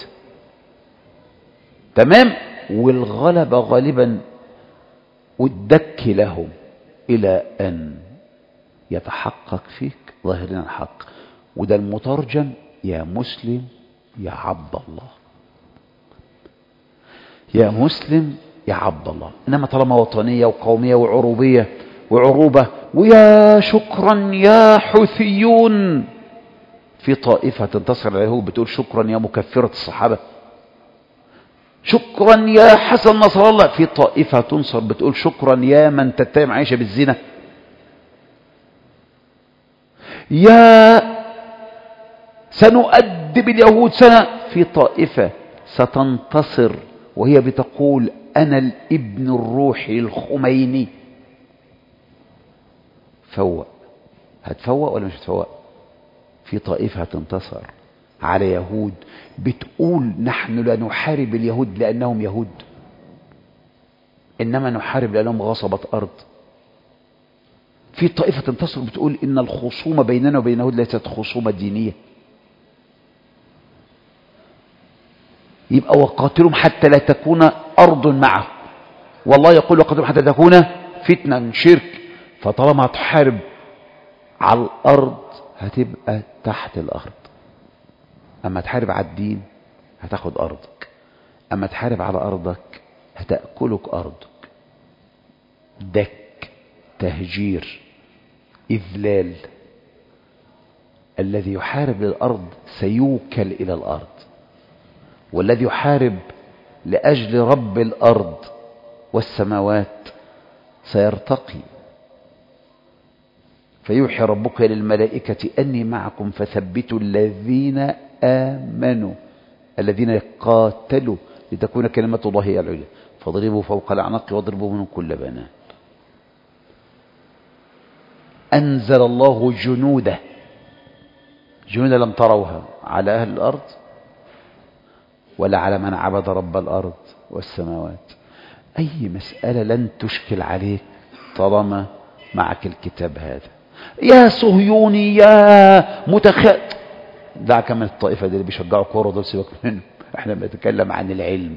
[SPEAKER 1] تمام. والغلبة غالبا والدك لهم إلى أن يتحقق فيك ظاهرين على الحق. وده المترجم يا مسلم يا عبد الله، يا مسلم يا عبد الله. إنما طالما وطنية وقومية وعروبة ويا شكرا يا حوثيون، في طائفة تنتصر على اليهود بتقول شكرا يا مكفرة الصحابة، شكرا يا حسن نصر الله. في طائفة تنصر بتقول شكرا يا من تتهم عائشة بالزنا، يا سنؤدب اليهود سنة. في طائفة ستنتصر وهي بتقول أنا الابن الروحي الخميني. فوق، هتفوق ولا مش هتفوق؟ في طائفة هتنتصر على يهود بتقول نحن لا نحارب اليهود لأنهم يهود، إنما نحارب لأنهم غصبت أرض. في طائفة تنتصر بتقول إن الخصومة بيننا وبين اليهود ليست خصومة دينية. يبقى وقاتلهم حتى لا تكون أرض معه، والله يقول وقاتلهم حتى تكون فتنة شرك. فطالما هتحارب على الأرض هتبقى تحت الأرض. أما تحارب على الدين هتاخد أرضك، أما تحارب على أرضك هتأكلك أرضك. دك، تهجير، إذلال. الذي يحارب للأرض سيوكل إلى الأرض، والذي يحارب لأجل رب الأرض والسماوات سيرتقي. فيوحي ربك للملائكة أني معكم فثبتوا الذين آمنوا الذين يقاتلوا لتكون كلمة الله هي العليا فاضربوا فوق الأعناق واضربوا منهم كل بنان. أنزل الله جنودا لم تروها على أهل الأرض ولا على من عبد رب الأرض والسماوات. أي مسألة لن تشكل عليك طالما معك الكتاب هذا. يا صهيوني يا دعك من الطائفة دي اللي بيشجعوا كورة دول، سيبك منهم، احنا بنتكلم عن العلم.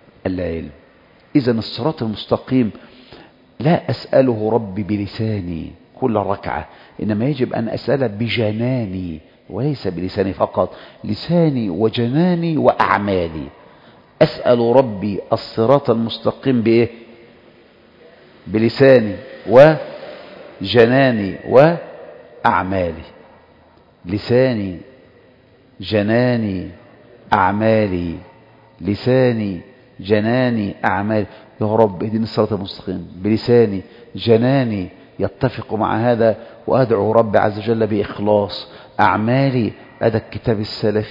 [SPEAKER 1] إذن الصراط المستقيم لا أسأله ربي بلساني كل ركعة، إنما يجب أن أسأله بجناني وليس بلساني فقط، لساني وجناني وأعمالي. أسأل ربي الصراط المستقيم بإيه؟ بلساني وجناني وأعمالي. لساني جناني أعمالي، لساني جناني أعمالي. يا رب اهدني الصراط المستقيم بلساني جناني يتفق مع هذا، وأدعو رب عز وجل بإخلاص. أعمالي هذا الكتاب السلفي،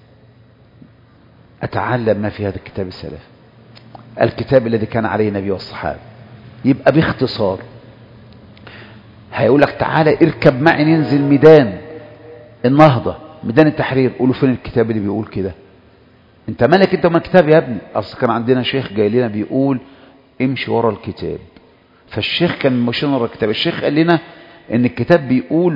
[SPEAKER 1] أتعلم ما في هذا الكتاب السلفي، الكتاب الذي كان عليه النبي والصحابة. يبقى باختصار هيقول لك تعالى اركب معي ننزل ميدان النهضة، ميدان التحرير. قولوا فين الكتاب اللي بيقول كده؟ انت مالك انت وما الكتاب يا ابني؟ اصل كان عندنا شيخ جاي لنا بيقول امشي ورا الكتاب، فالشيخ كان ماشيين ورا الكتاب. الشيخ قال لنا ان الكتاب بيقول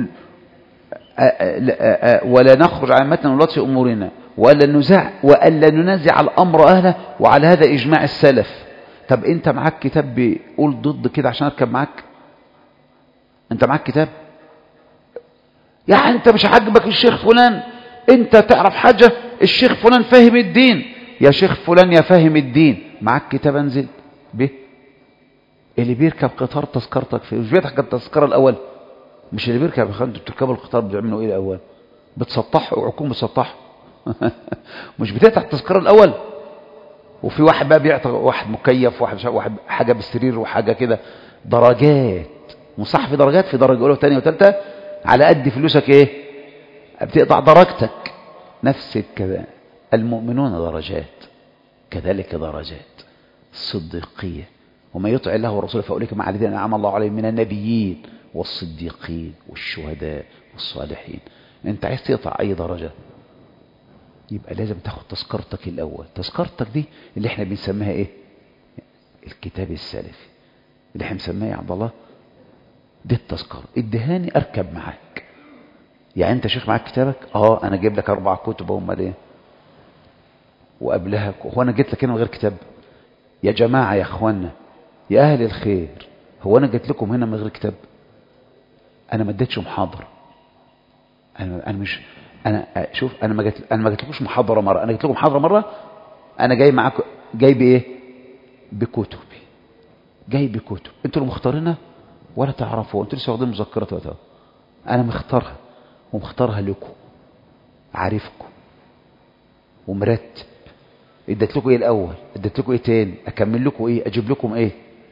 [SPEAKER 1] ولا نخرج عن متن ولاة في امورنا وألا ننازع الامر اهله، وعلى هذا اجماع السلف. طب انت معاك كتاب بيقول ضد كده عشان اركب معاك؟ انت معاك كتاب؟ يعني انت مش عاجبك الشيخ فلان؟ انت تعرف حاجة؟ الشيخ فلان فاهم الدين. يا شيخ فلان يا فاهم الدين، معاك كتاب انزل به. اللي بيركب قطار تذكرتك فيه مش بيتحكم التذكرة الاول؟ مش اللي بيركب يا اخوان، انتوا بتركبوا القطار بتعملوا ايه الاول؟ بتسطحوا وعكم بتسطحوا مش بتقطع التذكرة الاول؟ وفي واحد بقى بيعطي واحد مكيف، واحد حاجة بالسرير وحاجة كده، درجات. مصح في درجات، في درجة اولى وثانيه وثالثه، على قد فلوسك ايه بتقطع درجتك. نفس الكلام، المؤمنون درجات كذلك درجات. الصديقية وما يطع الله ورسوله فأولئك مع الذين أنعم الله عليهم من النبيين والصديقين والشهداء والصالحين. انت عايز تقطع اي درجة يبقى لازم تاخد تذكرتك الاول. تذكرتك دي اللي احنا بنسميها ايه؟ الكتاب السلفي اللي احنا بنسميها يا عبد الله دي التذكرة. ادهاني اركب معاك. يعني انت شيخ معاك كتابك؟ انا جايب لك 4 كتب هم ليه وقبلها. هو انا جيت لك هنا من غير كتاب؟ يا جماعة يا اخوانا يا اهل الخير، هو انا جيت لكم هنا من غير كتاب؟ انا ما اديتش محاضرة. انا مش شوف انا ما جيتلكوش محاضرة مرة، انا جيت لكم محاضرة مرة. انا جاي معاكم جاي بايه؟ بكتبي، جاي بكتب انتوا اللي مختارينها ولا تعرفوا؟ انتوا لسه واخدين مذكرات وقتها. انا مختارها ومختارها لكم، عارفكم ومرتب. اديت لكم ايه الاول؟ اديت لكم ايه تاني؟ اكمل لكم ايه؟ اجيب لكم ايه؟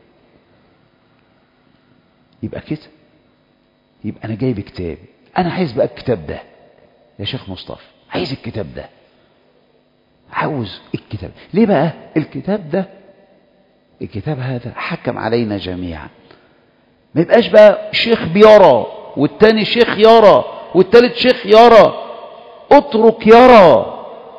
[SPEAKER 1] يبقى كده، يبقى انا جايب كتاب. انا عايز بقى الكتاب ده يا شيخ مصطفى، عايز الكتاب ده، عاوز الكتاب. ليه بقى الكتاب ده؟ الكتاب هذا حكم علينا جميعا. ما يبقاش بقى شيخ بيرى والتاني شيخ يرى والتالت شيخ يرى. اترك يرى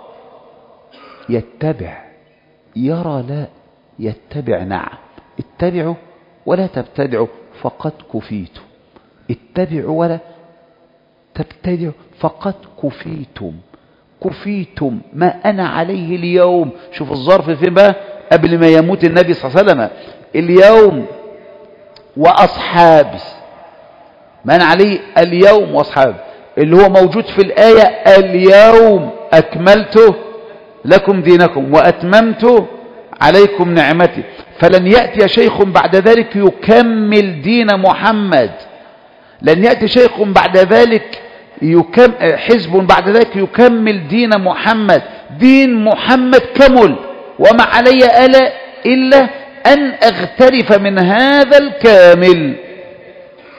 [SPEAKER 1] يتبع، يرى لا يتبع. نعم اتبعوا ولا تبتدعوا فقد كفيتم. اتبعوا ولا تبتدعوا فقد كفيتم. كفيتم ما أنا عليه اليوم. شوف الظرف فين بقى قبل ما يموت النبي صلى الله عليه وسلم. اليوم وأصحابي، ما أنا عليه اليوم وأصحابي، اللي هو موجود في الآية اليوم أكملت لكم دينكم وأتممت عليكم نعمتي. فلن يأتي شيخ بعد ذلك يكمل دين محمد. لن يأتي شيخ بعد ذلك حزب بعد ذلك يكمل دين محمد. دين محمد كمل، وما علي إلا أن أغترف من هذا الكامل.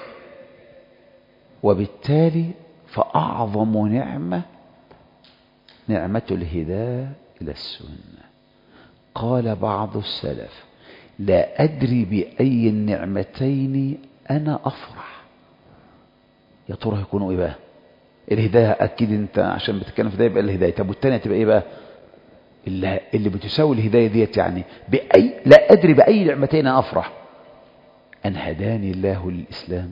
[SPEAKER 1] وبالتالي فأعظم نعمة نعمة الهداية إلى السنة. قال بعض السلف: لا أدري بأي النعمتين أنا أفرح. يا ترى يكونوا إيه بقى؟ الهداية أكيد أنت عشان بتتكلم في ده يبقى الهداية. طب والتانية تبقى إيه بقى؟ اللي بتساوي الهداية ديت يعني لا أدري بأي نعمتين أفرح: أن هداني الله للإسلام،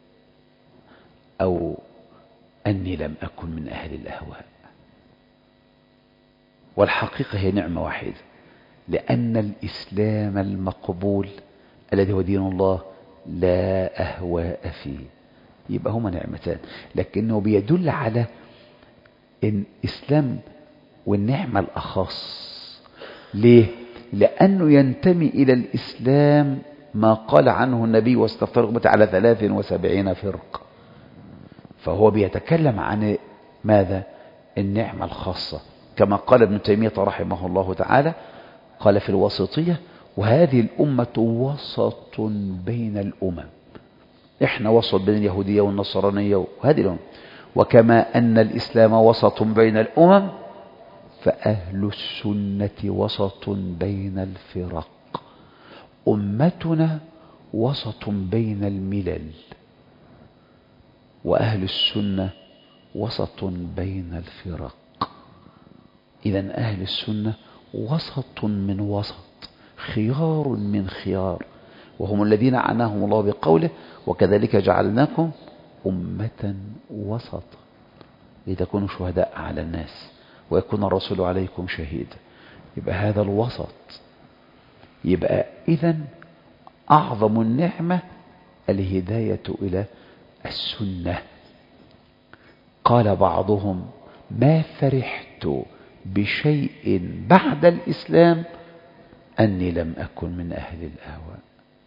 [SPEAKER 1] أو أني لم أكن من أهل الأهواء. والحقيقة هي نعمة واحدة، لأن الإسلام المقبول الذي هو دين الله لا أهواء فيه. يبقى هما نعمتان، لكنه بيدل على إن الإسلام والنعمة الأخص. ليه؟ لأنه ينتمي إلى الإسلام ما قال عنه النبي: واستفترق على 73 فرق. فهو بيتكلم عن ماذا؟ النعمة الخاصة، كما قال ابن تيمية رحمه الله تعالى، قال في الوسطية: وهذه الأمة وسط بين الأمم. إحنا وسط بين اليهودية والنصرانية وهذه الأمم. وكما أن الإسلام وسط بين الأمم، فأهل السنة وسط بين الفرق. أمتنا وسط بين الملل، وأهل السنة وسط بين الفرق. إذن أهل السنة وسط من وسط، خيار من خيار، وهم الذين عناهم الله بقوله: وكذلك جعلناكم أمة وسطا لتكونوا شهداء على الناس ويكون الرسول عليكم شهيدا. يبقى هذا الوسط. يبقى إذن أعظم النعمة الهداية إلى السنة. قال بعضهم: ما فرحت بشيء بعد الإسلام أني لم أكن من أهل الأهواء.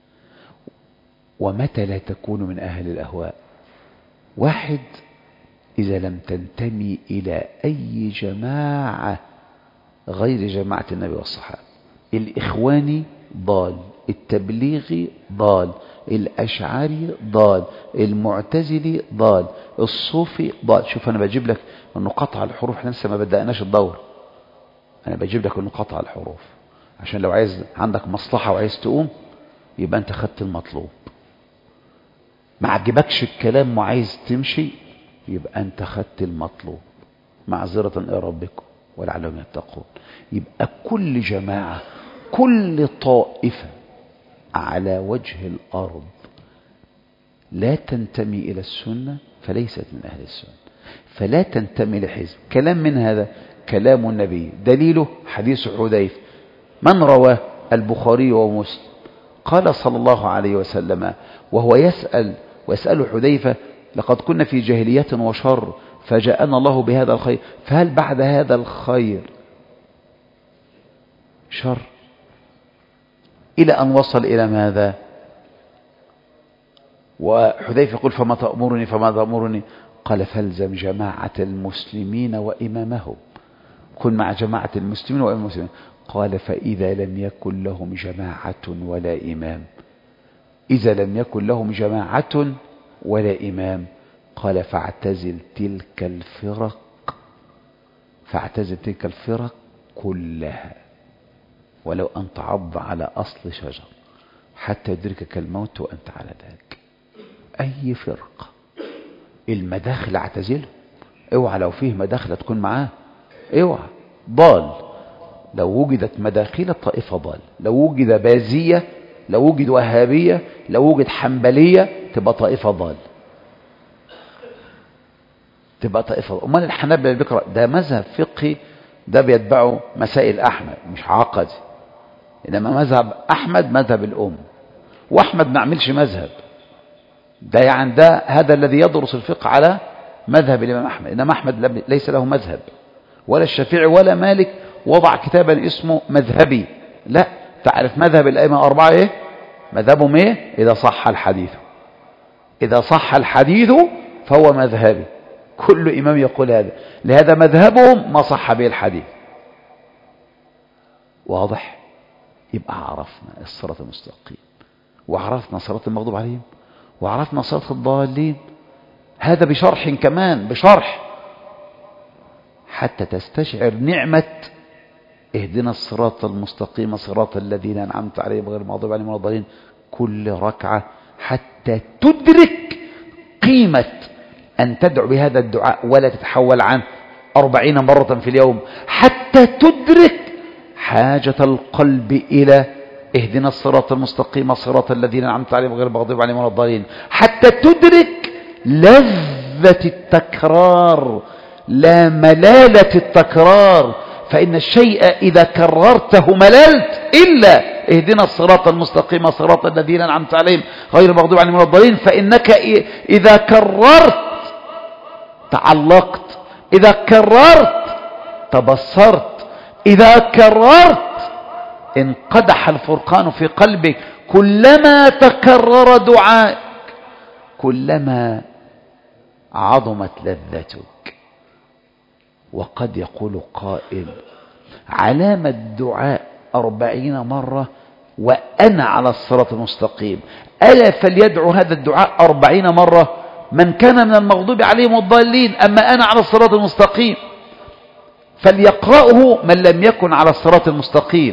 [SPEAKER 1] ومتى لا تكون من أهل الأهواء؟ واحد: إذا لم تنتمي إلى أي جماعة غير جماعة النبي والصحابة. الإخواني ضال، التبليغي ضال، الأشعري ضال، المعتزلي ضال، الصوفي ضال. شوف أنا بجيب لك النقاط على الحروف، احنا لسه ما بدأناش الدور. أنا بجيب لك النقاط على الحروف عشان لو عايز عندك مصلحة وعايز تقوم يبقى أنت خدت المطلوب. ما عجبكش الكلام وعايز تمشي يبقى أنت خدت المطلوب. معذرة إلى ربكم ولعلهم يتقون. يبقى كل جماعة، كل طائفة على وجه الأرض لا تنتمي إلى السنة فليست من أهل السنة، فلا تنتمي لحزب. كلام من هذا كلام النبي، دليله حديث حذيفة. من رواه؟ البخاري ومسلم. قال صلى الله عليه وسلم وهو ويسأل حذيفة: لقد كنا في جاهلية وشر فجاءنا الله بهذا الخير، فهل بعد هذا الخير شر؟ إلى أن وصل إلى ماذا؟ وحذيفة يقول: فما تأمرني؟ قال: فالزم جماعة المسلمين وإمامهم. كن مع جماعة المسلمين وإمام المسلمين. قال: فإذا لم يكن لهم جماعة ولا إمام. إذا لم يكن لهم جماعة ولا إمام، قال: فاعتزل تلك الفرق كلها، ولو أن تعض على أصل شجر حتى يدركك الموت وأنت على ذلك. أي فرقة المداخل اعتزله. اوعى لو فيه مداخل تكون معاه، اوعى. ضال. لو وجدت مداخل الطائفة ضال، لو وجد بازية، لو وجد وهابية، لو وجد حنبلية، تبقى طائفة ضال، تبقى طائفة. أمال الحنابلة اللي بيقرأ ده مذهب فقهي، ده بيتبعوا مسائل أحمد مش عقدي. إنما مذهب أحمد مذهب الأم، وأحمد ما عملش مذهب ده، يعني ده هذا الذي يدرس الفقه على مذهب الإمام أحمد. إنما أحمد ليس له مذهب، ولا الشافعي ولا مالك وضع كتابا اسمه مذهبي. لا، تعرف مذهب الأئمة أربعة إيه؟ مذهبهم إيه؟ إذا صح الحديث، إذا صح الحديث فهو مذهبي. كل إمام يقول هذا، لهذا مذهبهم ما صح به الحديث. واضح؟ يبقى عرفنا الصراط المستقيم، وعرفنا صراط المغضوب عليهم، وعرفنا صراط الضالين. هذا بشرح كمان، بشرح حتى تستشعر نعمة اهدنا الصراط المستقيم صراط الذين أنعمت عليهم غير المغضوب عليهم ولا الضالين كل ركعة، حتى تدرك قيمة أن تدعو بهذا الدعاء ولا تتحول عنه 40 مرة في اليوم، حتى تدرك حاجة القلب إلى اهدنا الصراط المستقيم صراط الذين أنعمت عليهم غير المغضوب عليهم ولا الضالين، حتى تدرك لذة التكرار لا ملالة التكرار. فإن الشيء إذا كررته مللت إلا اهدنا الصراط المستقيم صراط الذين أنعمت عليهم غير المغضوب عليهم ولا الضالين، فإنك إذا كررت تعلقت، إذا كررت تبصرت، إذا كررت انقدح الفرقان في قلبك. كلما تكرر دعائك كلما عظمت لذتك. وقد يقول قائل علامة الدعاء 40 مرة وأنا على الصراط المستقيم، ألا فليدعو هذا الدعاء 40 مرة من كان من المغضوب عليهم والضالين، أما أنا على الصراط المستقيم فليقرأه من لم يكن على الصراط المستقيم،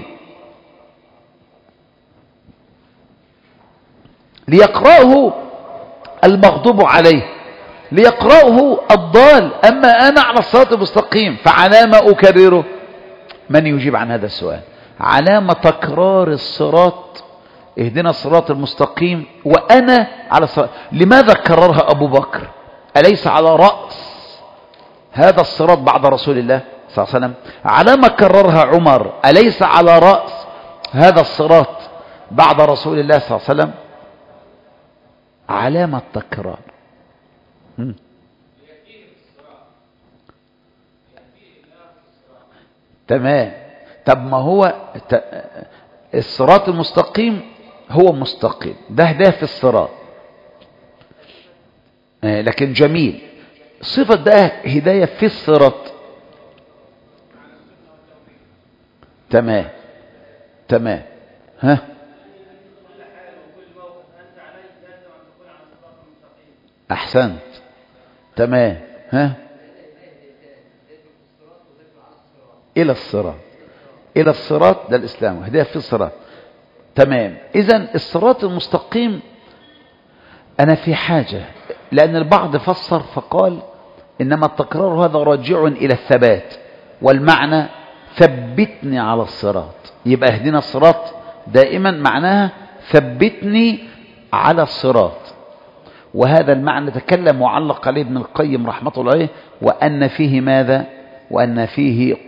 [SPEAKER 1] ليقرأه المغضوب عليه، ليقرأه الضال، أما أنا على الصراط المستقيم. فعلى ما أكرره؟ من يجيب عن هذا السؤال؟ علامة تكرار الصراط اهدنا الصراط المستقيم وأنا على الصراط. لماذا كررها أبو بكر؟ أليس على رأس هذا الصراط بعد رسول الله صلى الله عليه وسلم؟ علامة كررها عمر؟ أليس على رأس هذا الصراط بعد رسول الله صلى الله عليه وسلم؟ علامة تكرار. تمام. طب ما هو الصراط المستقيم هو مستقيم، ده هداية في الصراط، لكن جميل صفة ده هداية في الصراط. تمام تمام. ها أحسنت. تمام. ها إلى الصراط، إلى الصراط ده الإسلام، هداية في الصراط. تمام. إذن الصراط المستقيم أنا في حاجة، لأن البعض فسر فقال إنما التكرار هذا راجع إلى الثبات، والمعنى ثبتني على الصراط. يبقى اهدنا الصراط دائما معناها ثبتني على الصراط، وهذا المعنى تكلم وعلق عليه ابن القيم رحمة الله عليه، وأن فيه ماذا؟ وأن فيه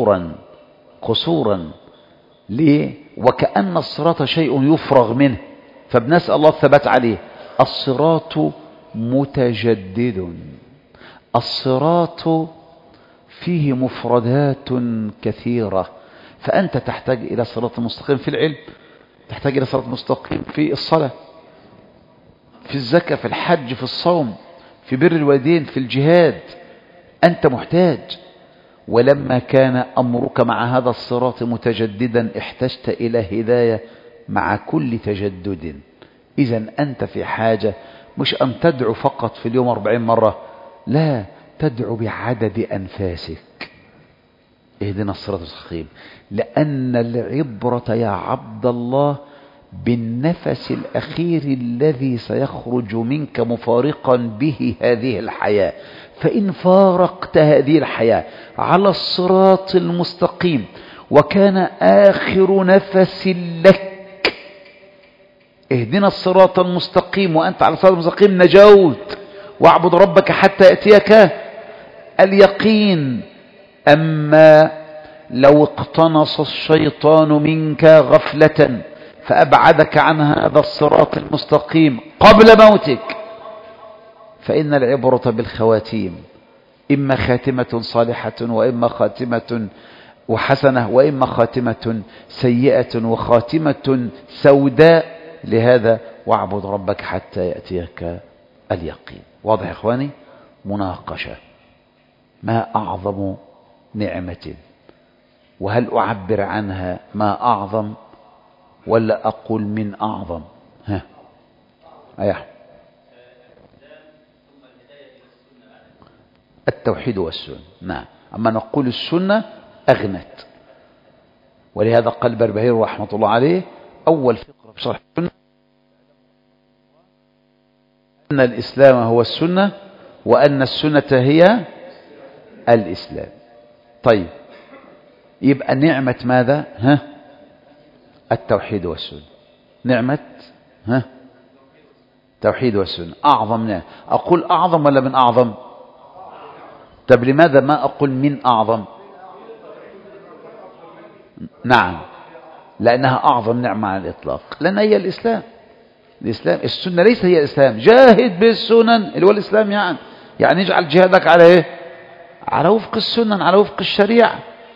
[SPEAKER 1] قصورا ليه؟ وكأن الصراط شيء يفرغ منه، فبنسأل الله الثبات عليه. الصراط متجدد، الصراط فيه مفردات كثيرة، فأنت تحتاج إلى صراط مستقيم في العلم، تحتاج إلى صراط مستقيم في الصلاة، في الزكاة، في الحج، في الصوم، في بر الوالدين، في الجهاد، أنت محتاج. ولما كان أمرك مع هذا الصراط متجددا احتجت إلى هداية مع كل تجدد. إذن أنت في حاجة مش أن تدعو فقط في اليوم 40 مرة، لا، تدعو بعدد أنفاسك اهدنا الصراط المستقيم، لأن العبرة يا عبد الله بالنفس الأخير الذي سيخرج منك مفارقا به هذه الحياة. فإن فارقت هذه الحياة على الصراط المستقيم وكان آخر نفس لك اهدنا الصراط المستقيم وأنت على الصراط المستقيم، نجوت. واعبد ربك حتى يأتيك اليقين. أما لو اقتنص الشيطان منك غفلة فأبعدك عن هذا الصراط المستقيم قبل موتك، فإن العبرة بالخواتيم، إما خاتمة صالحة وإما خاتمة وحسنة وإما خاتمة سيئة وخاتمة سوداء. لهذا واعبد ربك حتى يأتيك اليقين. واضح يا إخواني؟ مناقشة. ما أعظم نعمة؟ وهل أعبر عنها ما أعظم ولا أقول من أعظم؟ ها أيح التوحيد والسنة. نعم. أما نقول السنة أغنت. ولهذا قال البربهاري رحمة الله عليه أول فقرة في شرح السنة أن الإسلام هو السنة وأن السنة هي الإسلام. طيب يبقى نعمة ماذا؟ التوحيد والسنة. نعمة توحيد والسنة أعظم نعمة. أقول أعظم ولا من أعظم؟ طب لماذا ما أقول من أعظم؟ نعم، لأنها أعظم نعمة على الإطلاق، لأن هي الإسلام. السنة ليس هي الإسلام. جاهد بالسنن اللي هو الإسلام، يعني اجعل جهادك على إيه؟ على وفق السنن، على وفق الشريعة،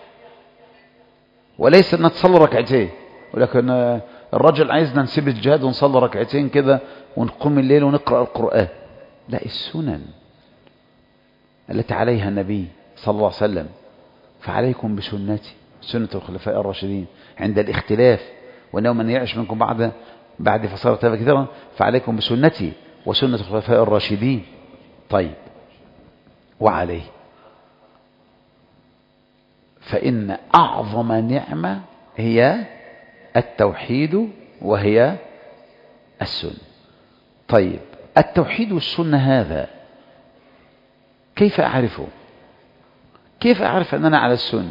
[SPEAKER 1] وليس أن تصلي ركعتين. ولكن الرجل عايزنا نسيب الجهاد ونصلي ركعتين كده ونقوم الليل ونقرأ القرآن. لا، السنن التي عليها النبي صلى الله عليه وسلم. فعليكم بسنتي سنة الخلفاء الراشدين عند الاختلاف، وأنه من يعش منكم بعد فصار تابا كثيرا فعليكم بسنتي وسنة الخلفاء الراشدين. طيب، وعليه فإن أعظم نعمة هي التوحيد وهي السنة. طيب، التوحيد والسنة هذا كيف أعرفه؟ كيف أعرف أننا على السنة؟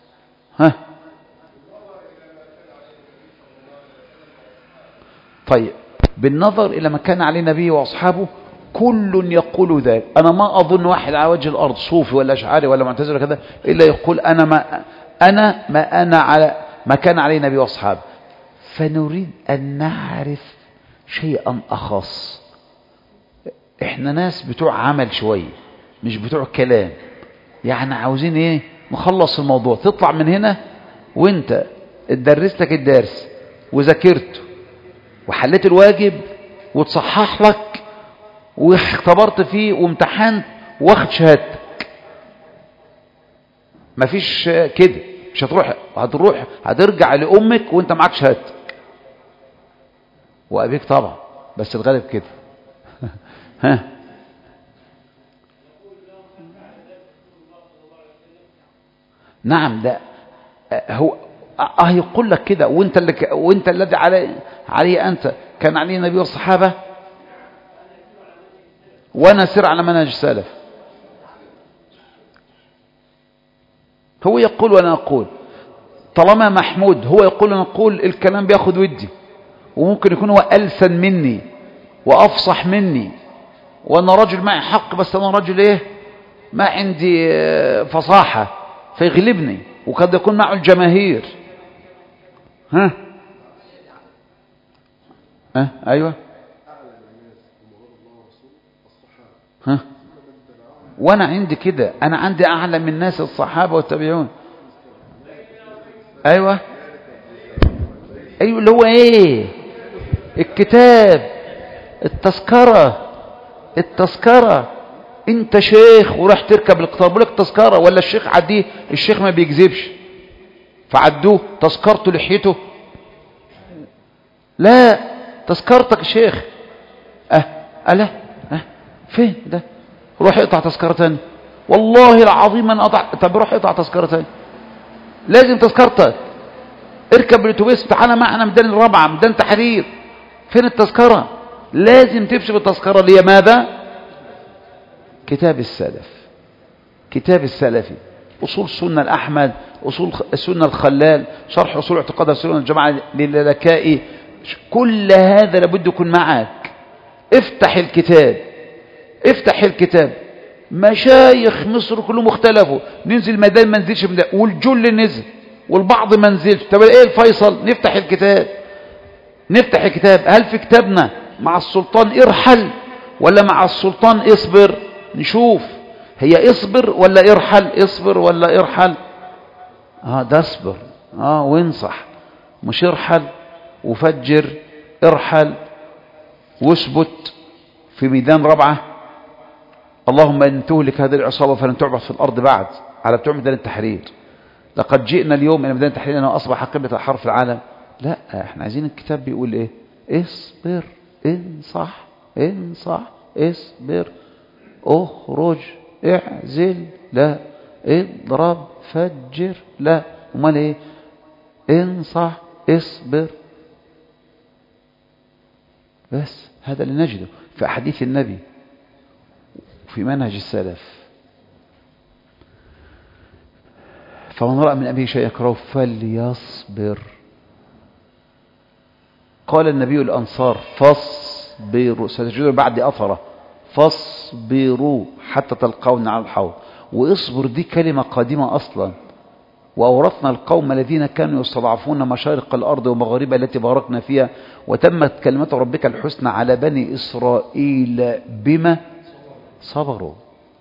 [SPEAKER 1] طيب، بالنظر إلى ما كان عليه النبي وأصحابه كل يقول ذلك. أنا ما أظن واحد على وجه الأرض صوفي ولا أشعري ولا معتزلي ولا كذا إلا يقول أنا على ما كان عليه النبي وأصحابه. فنريد أن نعرف شيئا أخص. إحنا ناس بتوع عمل شوية، مش بتوع كلام. يعني عاوزين إيه؟ نخلص الموضوع، تطلع من هنا وإنت اتدرست لك الدرس وذاكرته وحليت الواجب وتصحح لك واختبرت فيه وامتحنت واخد شهادتك. مفيش كده. مش هترجع لأمك وانت معاك شهادتك وأبيك طبعا، بس الغالب كده. نعم، ده هو يقول لك كده. وانت الذي عليه انت كان عليه النبي والصحابه، وانا سر على منهج السلف. هو يقول وانا اقول. طالما محمود هو يقول وانا اقول، الكلام بياخد ودي، وممكن يكون هو ألسن مني وافصح مني، وانا رجل معي حق، بس انا رجل ايه، ما عندي فصاحه فيغلبني، وقد يكون معه الجماهير. ايوه. وانا عندي كده، انا عندي اعلى من الناس الصحابه والتابعون. ايوه اللي هو ايه؟ الكتاب، التذكره. انت شيخ وراح تركب القطار، بقول لك تذكره، ولا الشيخ عديه؟ الشيخ ما بيكذبش فعدوه تذكرته لحيته. لا، تذكرتك شيخ. ألا فين ده؟ روح اقطع تذكرة تاني. والله العظيم انا قطع. طب روح اقطع تذكرة تاني. لازم تذكرتك. اركب الاتوبيس تعالى معنا ميدان الرابعة، ميدان تحرير. فين التذكرة؟ لازم تمشي بالتذكرة. ليه؟ ماذا؟ كتاب السلفي، أصول السنة الأحمد، أصول السنة الخلال، شرح أصول اعتقاد السنة الجماعة للالكائي. كل هذا لابد يكون معك. افتح الكتاب. مشايخ مصر كلهم اختلفوا، ننزل ميدان ما ننزلش ميدان، والجل نزل والبعض ما نزلش. طب ايه الفيصل؟ نفتح الكتاب. هل في كتابنا مع السلطان ارحل ولا مع السلطان اصبر؟ نشوف هي اصبر ولا ارحل. ده اصبر وانصح، مش ارحل وفجر. ارحل واثبت في ميدان رابعة. اللهم ان تهلك هذه العصابة فلن تعبث في الارض بعد، على بتوع ميدان التحرير. لقد جئنا اليوم الى ميدان التحرير انه اصبح قبلة الحرب في العالم. لا، احنا عايزين الكتاب بيقول ايه؟ اصبر، انصح، اصبر، اخرج، اعزل. لا، اضرب فجر، لا، امال ايه؟ انصح اصبر. بس هذا اللي نجده في أحاديث النبي في منهج السلف. فمن رأى من أبيه شيء يكرهه فليصبر. قال النبي الأنصار فاصبروا ستجدون بعد أثره، فاصبروا حتى تلقون على الحوض. واصبر دي كلمة قديمة أصلا. وأورثنا القوم الذين كانوا يستضعفون مشارق الأرض ومغاربها التي باركنا فيها وتمت كلمة ربك الحسنى على بني إسرائيل بما صبروا.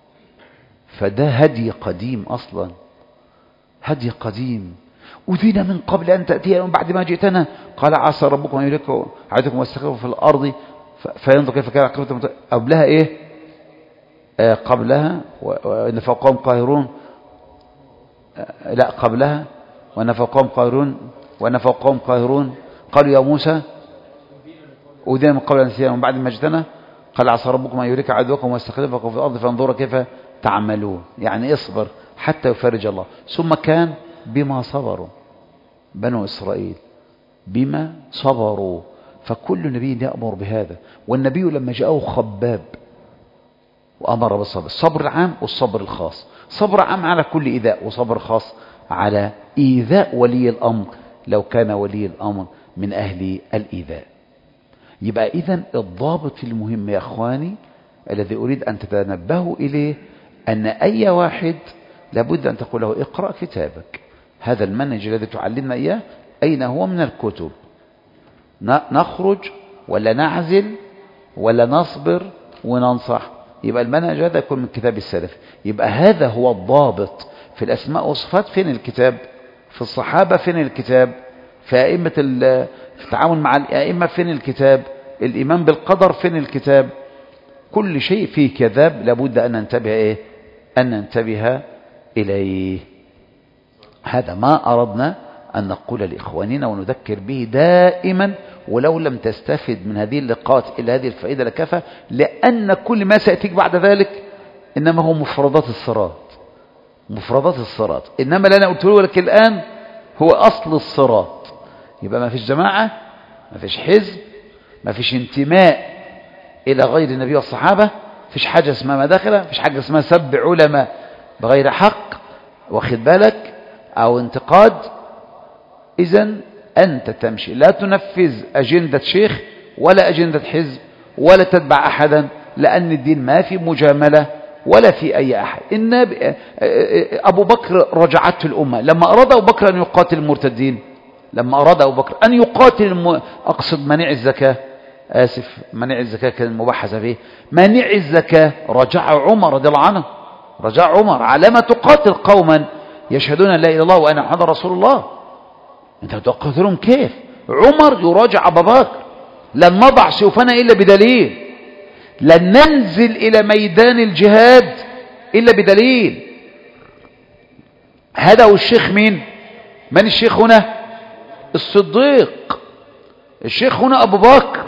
[SPEAKER 1] فده هدي قديم أصلا، هدي قديم. أذينا من قبل أن تأتي من بعد ما جئتنا. قال عسى ربكم أن يهلكوا عدوكم واستخفوا في الأرض فينظر كيف كان عاقبة. قبلها إيه؟ قبلها وإن فوقهم قاهرون. لا، قبلها وأن فوقهم قاهرون، وأن فوقهم قاهرون. قالوا يا موسى أذينا من قبل أن تأتي من بعد ما جئتنا. قال عسى ربكم أن يهلك عدوكم واستخلفكم في الأرض فانظروا كيف تعملون. يعني اصبر حتى يفرج الله. ثم كان بما صبروا بنو إسرائيل، بما صبروا. فكل نبي يأمر بهذا. والنبي لما جاءه خباب وأمر بالصبر، الصبر العام والصبر الخاص. صبر عام على كل إيذاء، وصبر خاص على إيذاء ولي الأمر لو كان ولي الأمر من أهل الإيذاء. يبقى إذن الضابط المهم يا أخواني الذي أريد أن تتنبهوا إليه أن أي واحد لابد أن تقول له اقرأ كتابك. هذا المنهج الذي تعلمنا إياه أين هو من الكتب؟ نخرج ولا نعزل ولا نصبر وننصح؟ يبقى المنهج هذا يكون من كتاب السلف. يبقى هذا هو الضابط. في الأسماء والصفات فين الكتاب؟ في الصحابة فين الكتاب؟ في أئمة في التعامل مع الأئمة فين الكتاب؟ الإيمان بالقدر فين الكتاب؟ كل شيء فيه كذاب لابد أن ننتبه إيه؟ أن ننتبه إليه. هذا ما أردنا أن نقول لإخواننا ونذكر به دائما. ولو لم تستفد من هذه اللقاءات إلى هذه الفائدة لكفى، لأن كل ما سيأتيك بعد ذلك إنما هو مفردات الصراط، مفردات الصراط. إنما اللي أنا قلت لك الآن هو أصل الصراط. يبقى ما فيش جماعة، ما فيش حزب، ما فيش انتماء إلى غير النبي والصحابة، ما فيش حاجة اسمها مداخلة، ما فيش حاجة اسمها سب علماء بغير حق، واخد بالك، أو انتقاد. إذن أنت تمشي لا تنفذ أجندة شيخ ولا أجندة حزب ولا تتبع أحدا، لأن الدين ما في مجاملة ولا في أي أحد. إن أبو بكر رجعته الأمة لما أراد أبو بكر أن يقاتل المرتدين، لما أراد أبو بكر أن يقاتل أقصد منع الزكاة، آسف، منع الزكاة كان مبحثة فيه، منع الزكاة، رجع عمر رضي الله عنه، رجع عمر على ما تقاتل قوما يشهدون لا إله إلا الله وأن محمد رسول الله. أنت تقاتلهم كيف؟ عمر يراجع أبا بكر. لن نضع سيوفنا إلا بدليل، لن ننزل إلى ميدان الجهاد إلا بدليل. هذا هو الشيخ. مين؟ من الشيخ هنا؟ الصديق. الشيخ هنا أبو بكر.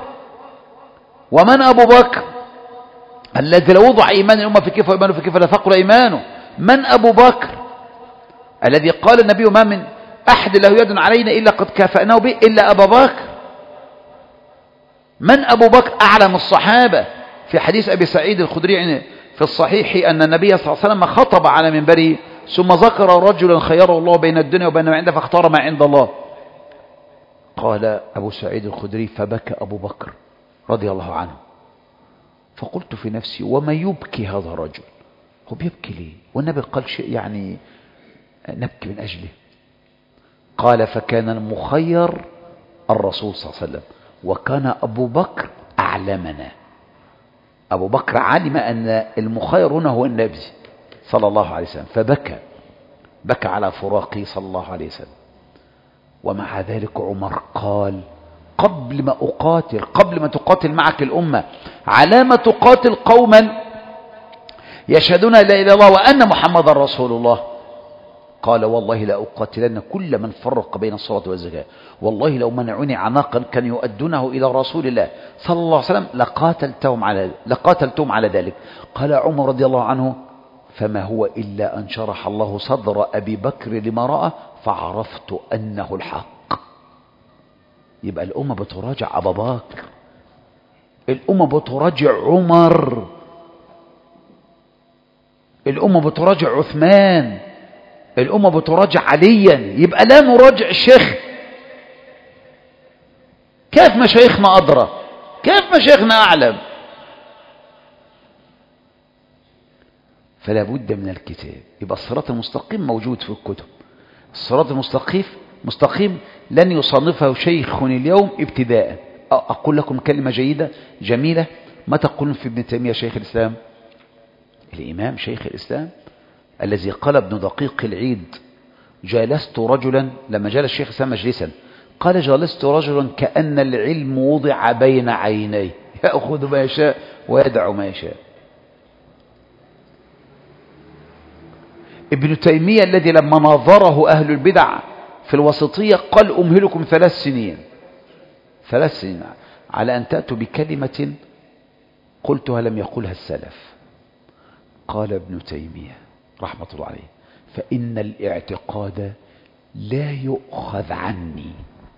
[SPEAKER 1] ومن أبو بكر؟ الذي لو وضع إيمان الأمة في كيف وإيمانه في كيف لا ثقل إيمانه. من أبو بكر؟ الذي قال النبي ما من أحد له يد علينا إلا قد كافأناه به إلا أبا بكر. من أبو بكر؟ أعلم الصحابة. في حديث أبي سعيد الخدري في الصحيح أن النبي صلى الله عليه وسلم خطب على منبره ثم ذكر رجلا خيره الله بين الدنيا وبين ما عنده فاختار ما عند الله. قال أبو سعيد الخدري فبكى أبو بكر رضي الله عنه. فقلت في نفسي وما يبكي هذا الرجل؟ هو بيبكي ليه؟ والنبي قال شيء يعني نبكي من أجله. قال فكان المخير الرسول صلى الله عليه وسلم وكان أبو بكر أعلمنا. أبو بكر علم أن المخير هنا هو النبي صلى الله عليه وسلم فبكى، بكى على فراقه صلى الله عليه وسلم. ومع ذلك عمر قال قبل ما أقاتل، قبل ما تقاتل معك الأمة، على ما تقاتل قوما يشهدون لا إله إلا الله وأن محمد رسول الله، قال والله لا أقاتلن كل من فرق بين الصلاة والزكاة، والله لو منعوني عناقا كان يؤدونه إلى رسول الله صلى الله عليه وسلم لقاتلتهم على ذلك. قال عمر رضي الله عنه فما هو إلا أن شرح الله صدر أبي بكر لما رأى فعرفت أنه الحق. يبقى الأمة بتراجع أبا بكر، الأمة بتراجع عمر، الأمة بتراجع عثمان، الأمة بتراجع عليا. يبقى لا نراجع الشيخ. كيف مشايخنا أدرى؟ كيف مشايخنا أعلم؟ فلا بد من الكتاب. يبقى الصراط المستقيم موجود في الكتب. الصراط مستقيم لن يصنفه شيخ اليوم ابتداء. أقول لكم كلمة جيدة جميلة. ما تقولون في ابن تيمية شيخ الإسلام؟ الإمام شيخ الإسلام الذي قال ابن دقيق العيد: جالست رجلا، لما جلس الشيخ الإسلام مجلسا قال: جالست رجلا كأن العلم وضع بين عينيه، يأخذ ما يشاء ويدع ما يشاء. ابن تيمية الذي لما ناظره أهل البدع في الوسطية قال: أمهلكم 3 سنين على أن تأتوا بكلمة قلتها لم يقولها السلف. قال ابن تيمية رحمة الله عليه: فإن الاعتقاد لا يؤخذ عني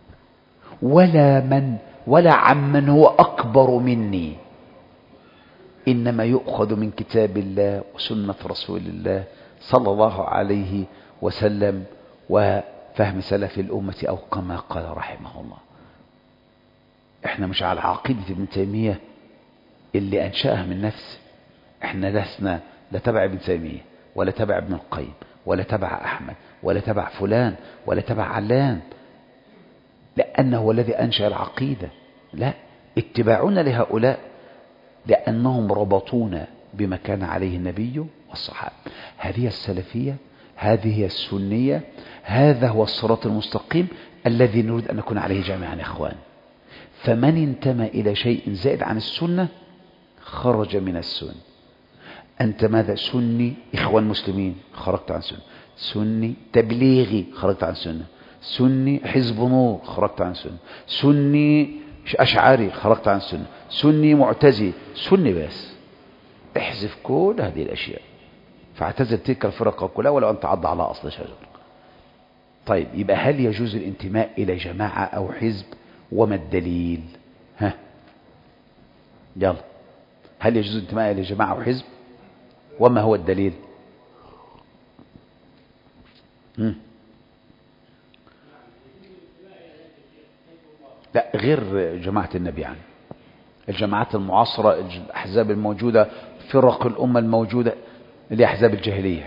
[SPEAKER 1] ولا عمن هو أكبر مني، إنما يؤخذ من كتاب الله وسنة رسول الله صلى الله عليه وسلم وفهم سلف الأمة، أو كما قال رحمه الله. احنا مش على عقيدة ابن تيمية اللي أنشأها من نفسه. احنا لسنا لا تبع ابن تيمية ولا تبع ابن القيم ولا تبع أحمد ولا تبع فلان ولا تبع علان، لأنه هو الذي أنشأ العقيدة. لا، اتباعنا لهؤلاء لأنهم ربطونا بما كان عليه النبي والصحابة. هذه السلفية، هذه السنية، هذا هو الصراط المستقيم الذي نريد أن نكون عليه جميعا يا إخوان. فمن انتمى إلى شيء زائد عن السنة خرج من السنة. أنت ماذا؟ سني إخوان مسلمين، خرجت عن سنة. سني تبليغي، خرجت عن سنة. سني حزب نور، خرجت عن سنة. سني أشعري، خرجت عن سنة. سني معتزلي، سني بس. احذف كل هذه الأشياء فاعتزل تلك الفرق كلها ولو أن تعض على أصل شجر. طيب، يبقى هل يجوز الانتماء إلى جماعة أو حزب؟ وما الدليل؟ يلا، هل يجوز الانتماء إلى جماعة أو حزب؟ وما هو الدليل؟ لا، غير جماعة النبي يعني. الجماعات المعاصرة، الأحزاب الموجودة، فرق الأمة الموجودة، الأحزاب الجاهلية.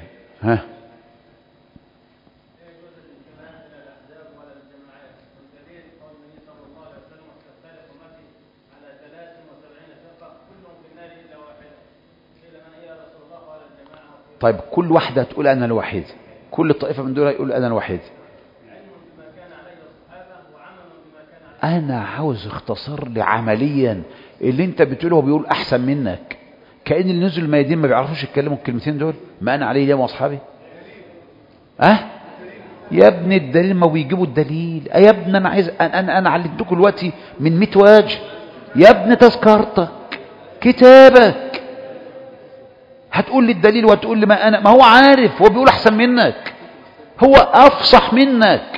[SPEAKER 1] طيب، كل واحدة تقول أنا الوحيد، كل الطائفة من دول يقول أنا الوحيد. أنا عاوز اختصار لعمليا. اللي انت بتقوله بيقول أحسن منك، كأن اللي نزل الميادين ما بيعرفوش يتكلموا الكلمتين دول. ما أنا عليه اليوم وأصحابي. يا ابن الدليل، ما بيجيبوا الدليل. يا ابن أنا عايز، أنا علمتكم دلوقتي من 100 وجه. يا ابن تذكرتك، كتابك، هتقول لي الدليل وهتقول لي ما هو عارف، هو بيقول أحسن منك، هو أفصح منك.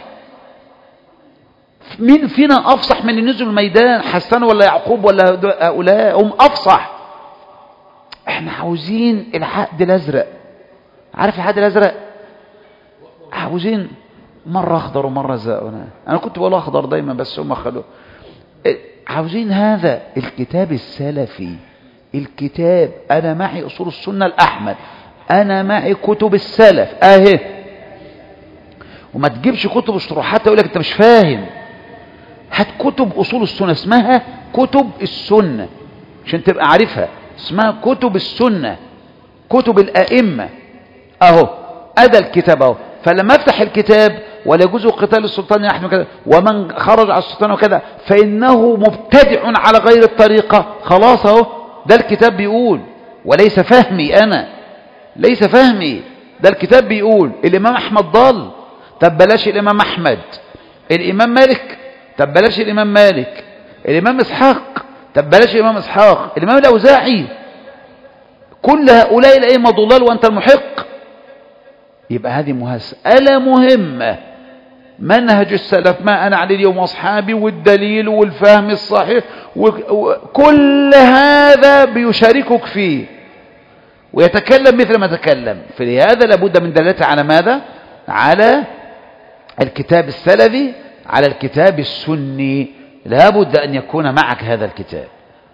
[SPEAKER 1] مين فينا أفصح من اللي نزل الميدان؟ حسان ولا يعقوب ولا هؤلاء؟ هم أفصح. احنا عاوزين العقد الأزرق. عارف العقد الأزرق؟ عاوزين مرة أخضر ومرة زرق. أنا كنت بقول أخضر دايما بس هم خلوه. عاوزين هذا الكتاب السلفي. الكتاب، أنا معي أصول السنة الأحمد، أنا معي كتب السلف أهي. وما تجيبش كتب اشتراحات يقول لك أنت مش فاهم. هات كتب أصول السنة، اسمها كتب السنة عشان تبقى عارفها. اسمها كتب السنة، كتب الأئمة أهو. أدى الكتاب أهو. فلما افتح الكتاب: ولا يجوز قتال السلطان نحن كذا، ومن خرج على السلطان وكذا فإنه مبتدع على غير الطريقة. خلاص أهو، ده الكتاب بيقول، وليس فهمي أنا، ليس فهمي، ده الكتاب بيقول. الإمام أحمد ضال، طب بلاش الإمام أحمد. الإمام مالك، طب بلاش الإمام مالك. الإمام إسحاق، طب بلاش الإمام إسحاق. الإمام الأوزاعي، كل هؤلاء الأئمة ضلال وأنت المحق. يبقى هذه مسألة مهمة. منهج السلف ما أنا عليه اليوم وأصحابي، والدليل والفهم الصحيح وكل هذا بيشاركك فيه ويتكلم مثل ما تكلم. فلهذا لابد من دلالته على ماذا؟ على الكتاب السلفي، على الكتاب السني. لابد أن يكون معك هذا الكتاب.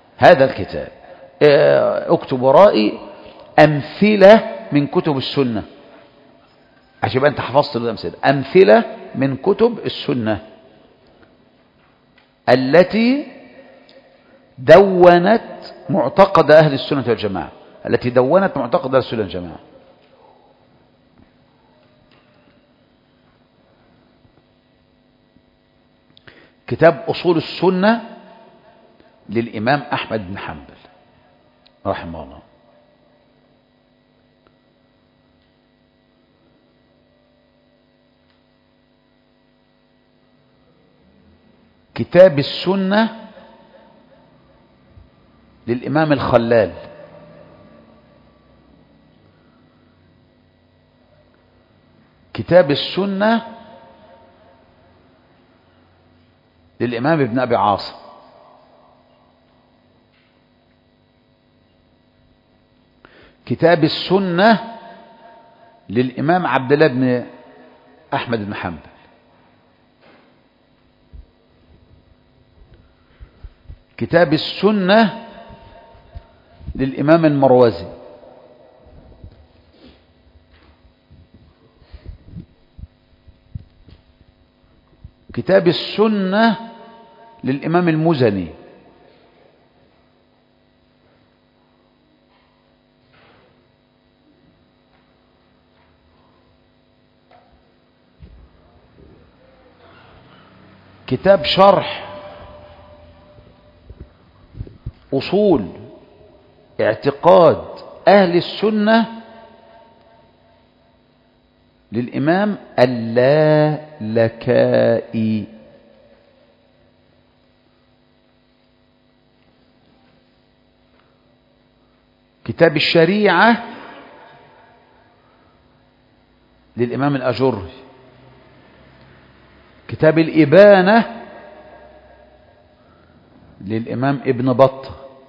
[SPEAKER 1] اكتب ورائي أمثلة من كتب السنة عشان يبقى أنت حفظت الأمثلة. أمثلة من كتب السنة التي دونت معتقد أهل السنة والجماعة، كتاب أصول السنة للإمام أحمد بن حنبل رحمه الله. كتاب السنة للإمام الخلال. كتاب السنة للإمام ابن أبي عاصم. كتاب السنة للإمام عبد الله بن أحمد بن حنبل. كتاب السنة للإمام المروزي. كتاب السنة للإمام المزني. كتاب شرح أصول اعتقاد أهل السنة للإمام اللالكائي. كتاب الشريعة للإمام الأجري. كتاب الإبانة للإمام ابن بطة،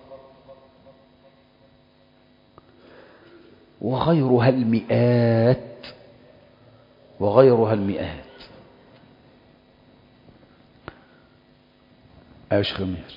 [SPEAKER 1] وغيرها المئات. ايش خمير.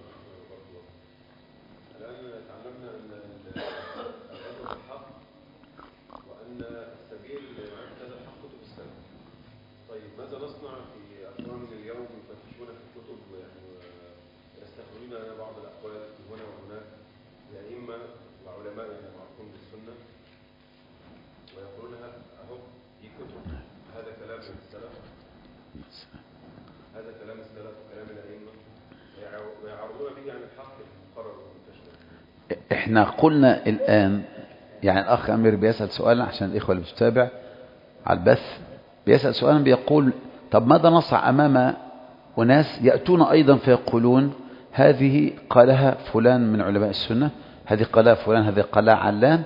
[SPEAKER 1] احنا قلنا الآن، يعني الأخ أمير بيسأل سؤالا عشان الإخوة اللي بتتابع على البث، بيسأل سؤالا بيقول طب ماذا نصنع أمام أناس يأتون أيضا فيقولون هذه قالها فلان من علماء السنة، هذه قالها فلان، هذه قالها علان،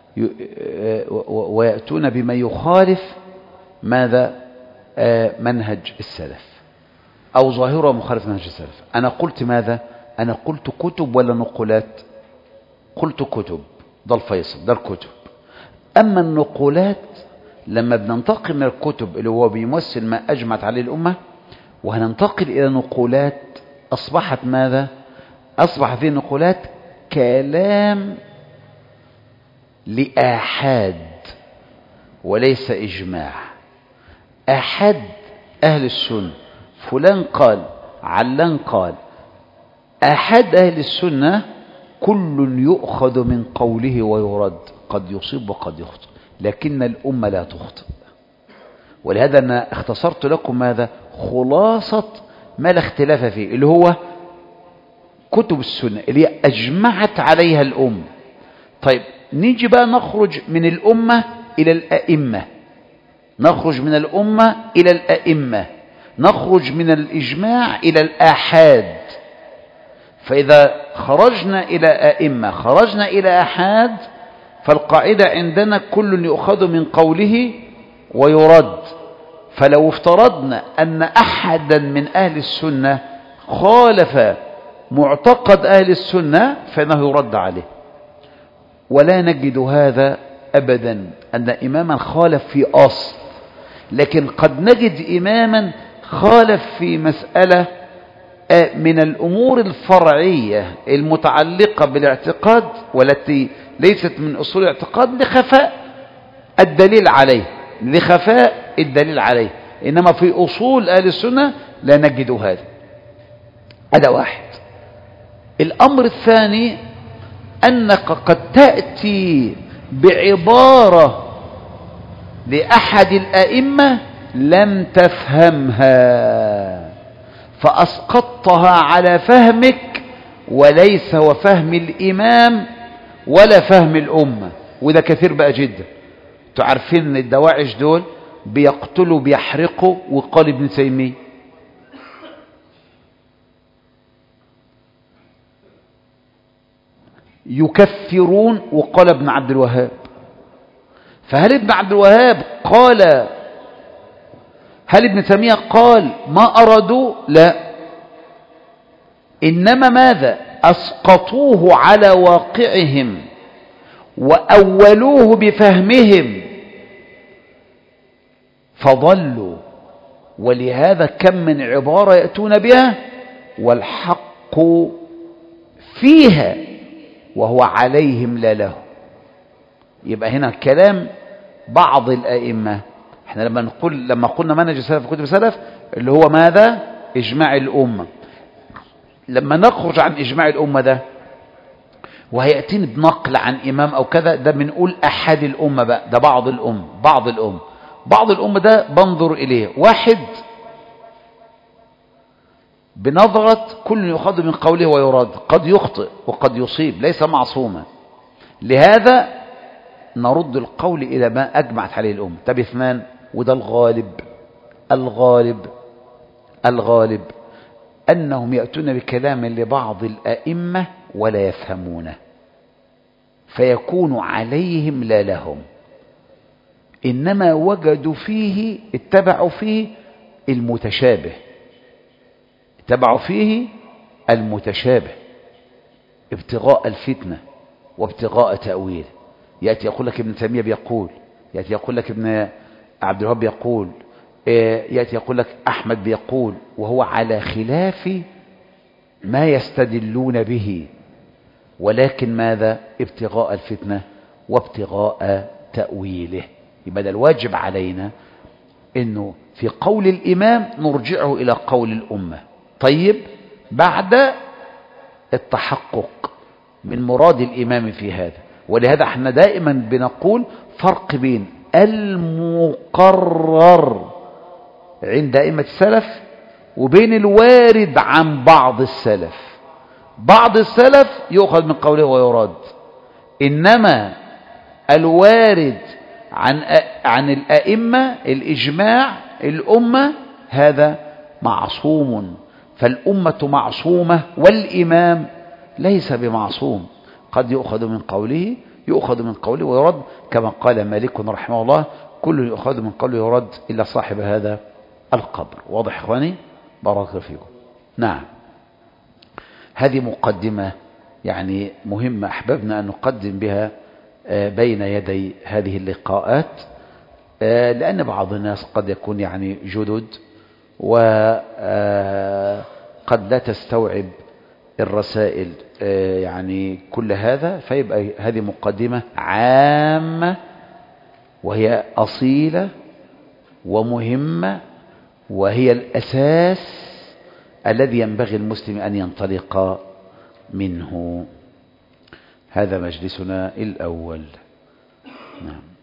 [SPEAKER 1] ويأتون بما يخالف ماذا منهج السلف أو ظاهرة مخالف منهج السلف. أنا قلت ماذا؟ أنا قلت كتب ولا نقولات؟ قلت كتب، ده الفيصل، ده الكتب. أما النقولات لما بننتقل من الكتب اللي هو بيمثل ما أجمعت عليه الأمة وهننتقل إلى نقولات، أصبحت ماذا؟ أصبح هذه النقولات كلام لآحاد وليس إجماع. أحد أهل السنة فلان قال، علان قال. أحد أهل السنة كل يؤخذ من قوله ويرد، قد يصيب وقد يخطئ، لكن الأمة لا تخطئ. ولهذا أنا اختصرت لكم ماذا؟ خلاصة ما لا اختلاف فيه، اللي هو كتب السنة اللي هي أجمعت عليها الأمة. طيب نيجي بقى نخرج من الأمة إلى الأئمة، نخرج من الأمة إلى الأئمة، نخرج من الإجماع إلى الآحاد. فإذا خرجنا إلى أئمة، خرجنا إلى آحاد، فالقاعدة عندنا كل يؤخذ من قوله ويرد. فلو افترضنا أن أحدا من أهل السنة خالف معتقد أهل السنة فإنه يرد عليه، ولا نجد هذا أبدا أن إماما خالف في أصل، لكن قد نجد إماما خالف في مسألة من الأمور الفرعية المتعلقة بالاعتقاد والتي ليست من أصول الاعتقاد لخفاء الدليل عليه، إنما في أصول أهل السنة لا نجد هذا. هذا واحد. الأمر الثاني أنك قد تأتي بعبارة لأحد الأئمة لم تفهمها فأسقطتها على فهمك وليس وفهم الإمام ولا فهم الأمة، وده كثير بقى جدا. تعرفين ان الدواعش دول بيقتلوا بيحرقوا، وقال ابن تيمية يكفرون، وقال ابن عبد الوهاب. فهل ابن عبد الوهاب قال، هل ابن تيمية قال ما أرادوا؟ لا، إنما ماذا؟ أسقطوه على واقعهم وأولوه بفهمهم فضلوا. ولهذا كم من عبارة يأتون بها والحق فيها وهو عليهم لا له. يبقى هنا كلام بعض الأئمة. احنا لما قلنا منهج السلف في كتب السلف اللي هو ماذا؟ إجماع الأمة. لما نخرج عن إجماع الأمة ده وهيأتيني بنقل عن إمام أو كذا، ده بنقول أحد الأمة بقى، ده بعض الأمة ده بنظر إليه. واحد بنظرة كل يؤخذ من قوله ويراد، قد يخطئ وقد يصيب، ليس معصوما. لهذا نرد القول إلى ما أجمعت عليه الأمة. طب اثنان، وده الغالب أنهم يأتون بكلام لبعض الأئمة ولا يفهمونه فيكون عليهم لا لهم، إنما وجدوا فيه، اتبعوا فيه المتشابه ابتغاء الفتنة وابتغاء تأويل. يأتي يقول لك ابن تيمية بيقول، يأتي يقول لك ابن عبد الوهاب بيقول، يأتي يقول لك أحمد بيقول، وهو على خلاف ما يستدلون به، ولكن ماذا؟ ابتغاء الفتنة وابتغاء تأويله. يبقى ده الواجب علينا انه في قول الإمام نرجعه إلى قول الأمة. طيب، بعد التحقق من مراد الإمام في هذا. ولهذا احنا دائما بنقول فرق بين المقرر عند أئمة السلف وبين الوارد عن بعض السلف. بعض السلف يؤخذ من قوله ويراد، إنما الوارد عن الأئمة الإجماع الأمة هذا معصوم. فالأمة معصومة والإمام ليس بمعصوم، قد يؤخذ من قوله ويرد، كما قال مالك رحمه الله كل يؤخذ من قوله ويرد إلا صاحب هذا القبر. واضح إخواني؟ بارك الله فيكم. نعم، هذه مقدمة يعني مهمة أحببنا أن نقدم بها بين يدي هذه اللقاءات، لأن بعض الناس قد يكون يعني جدد وقد لا تستوعب الرسائل يعني كل هذا، فيبقى هذه مقدمة عامة وهي أصيلة ومهمة، وهي الأساس الذي ينبغي المسلم أن ينطلق منه. هذا مجلسنا الأول. نعم.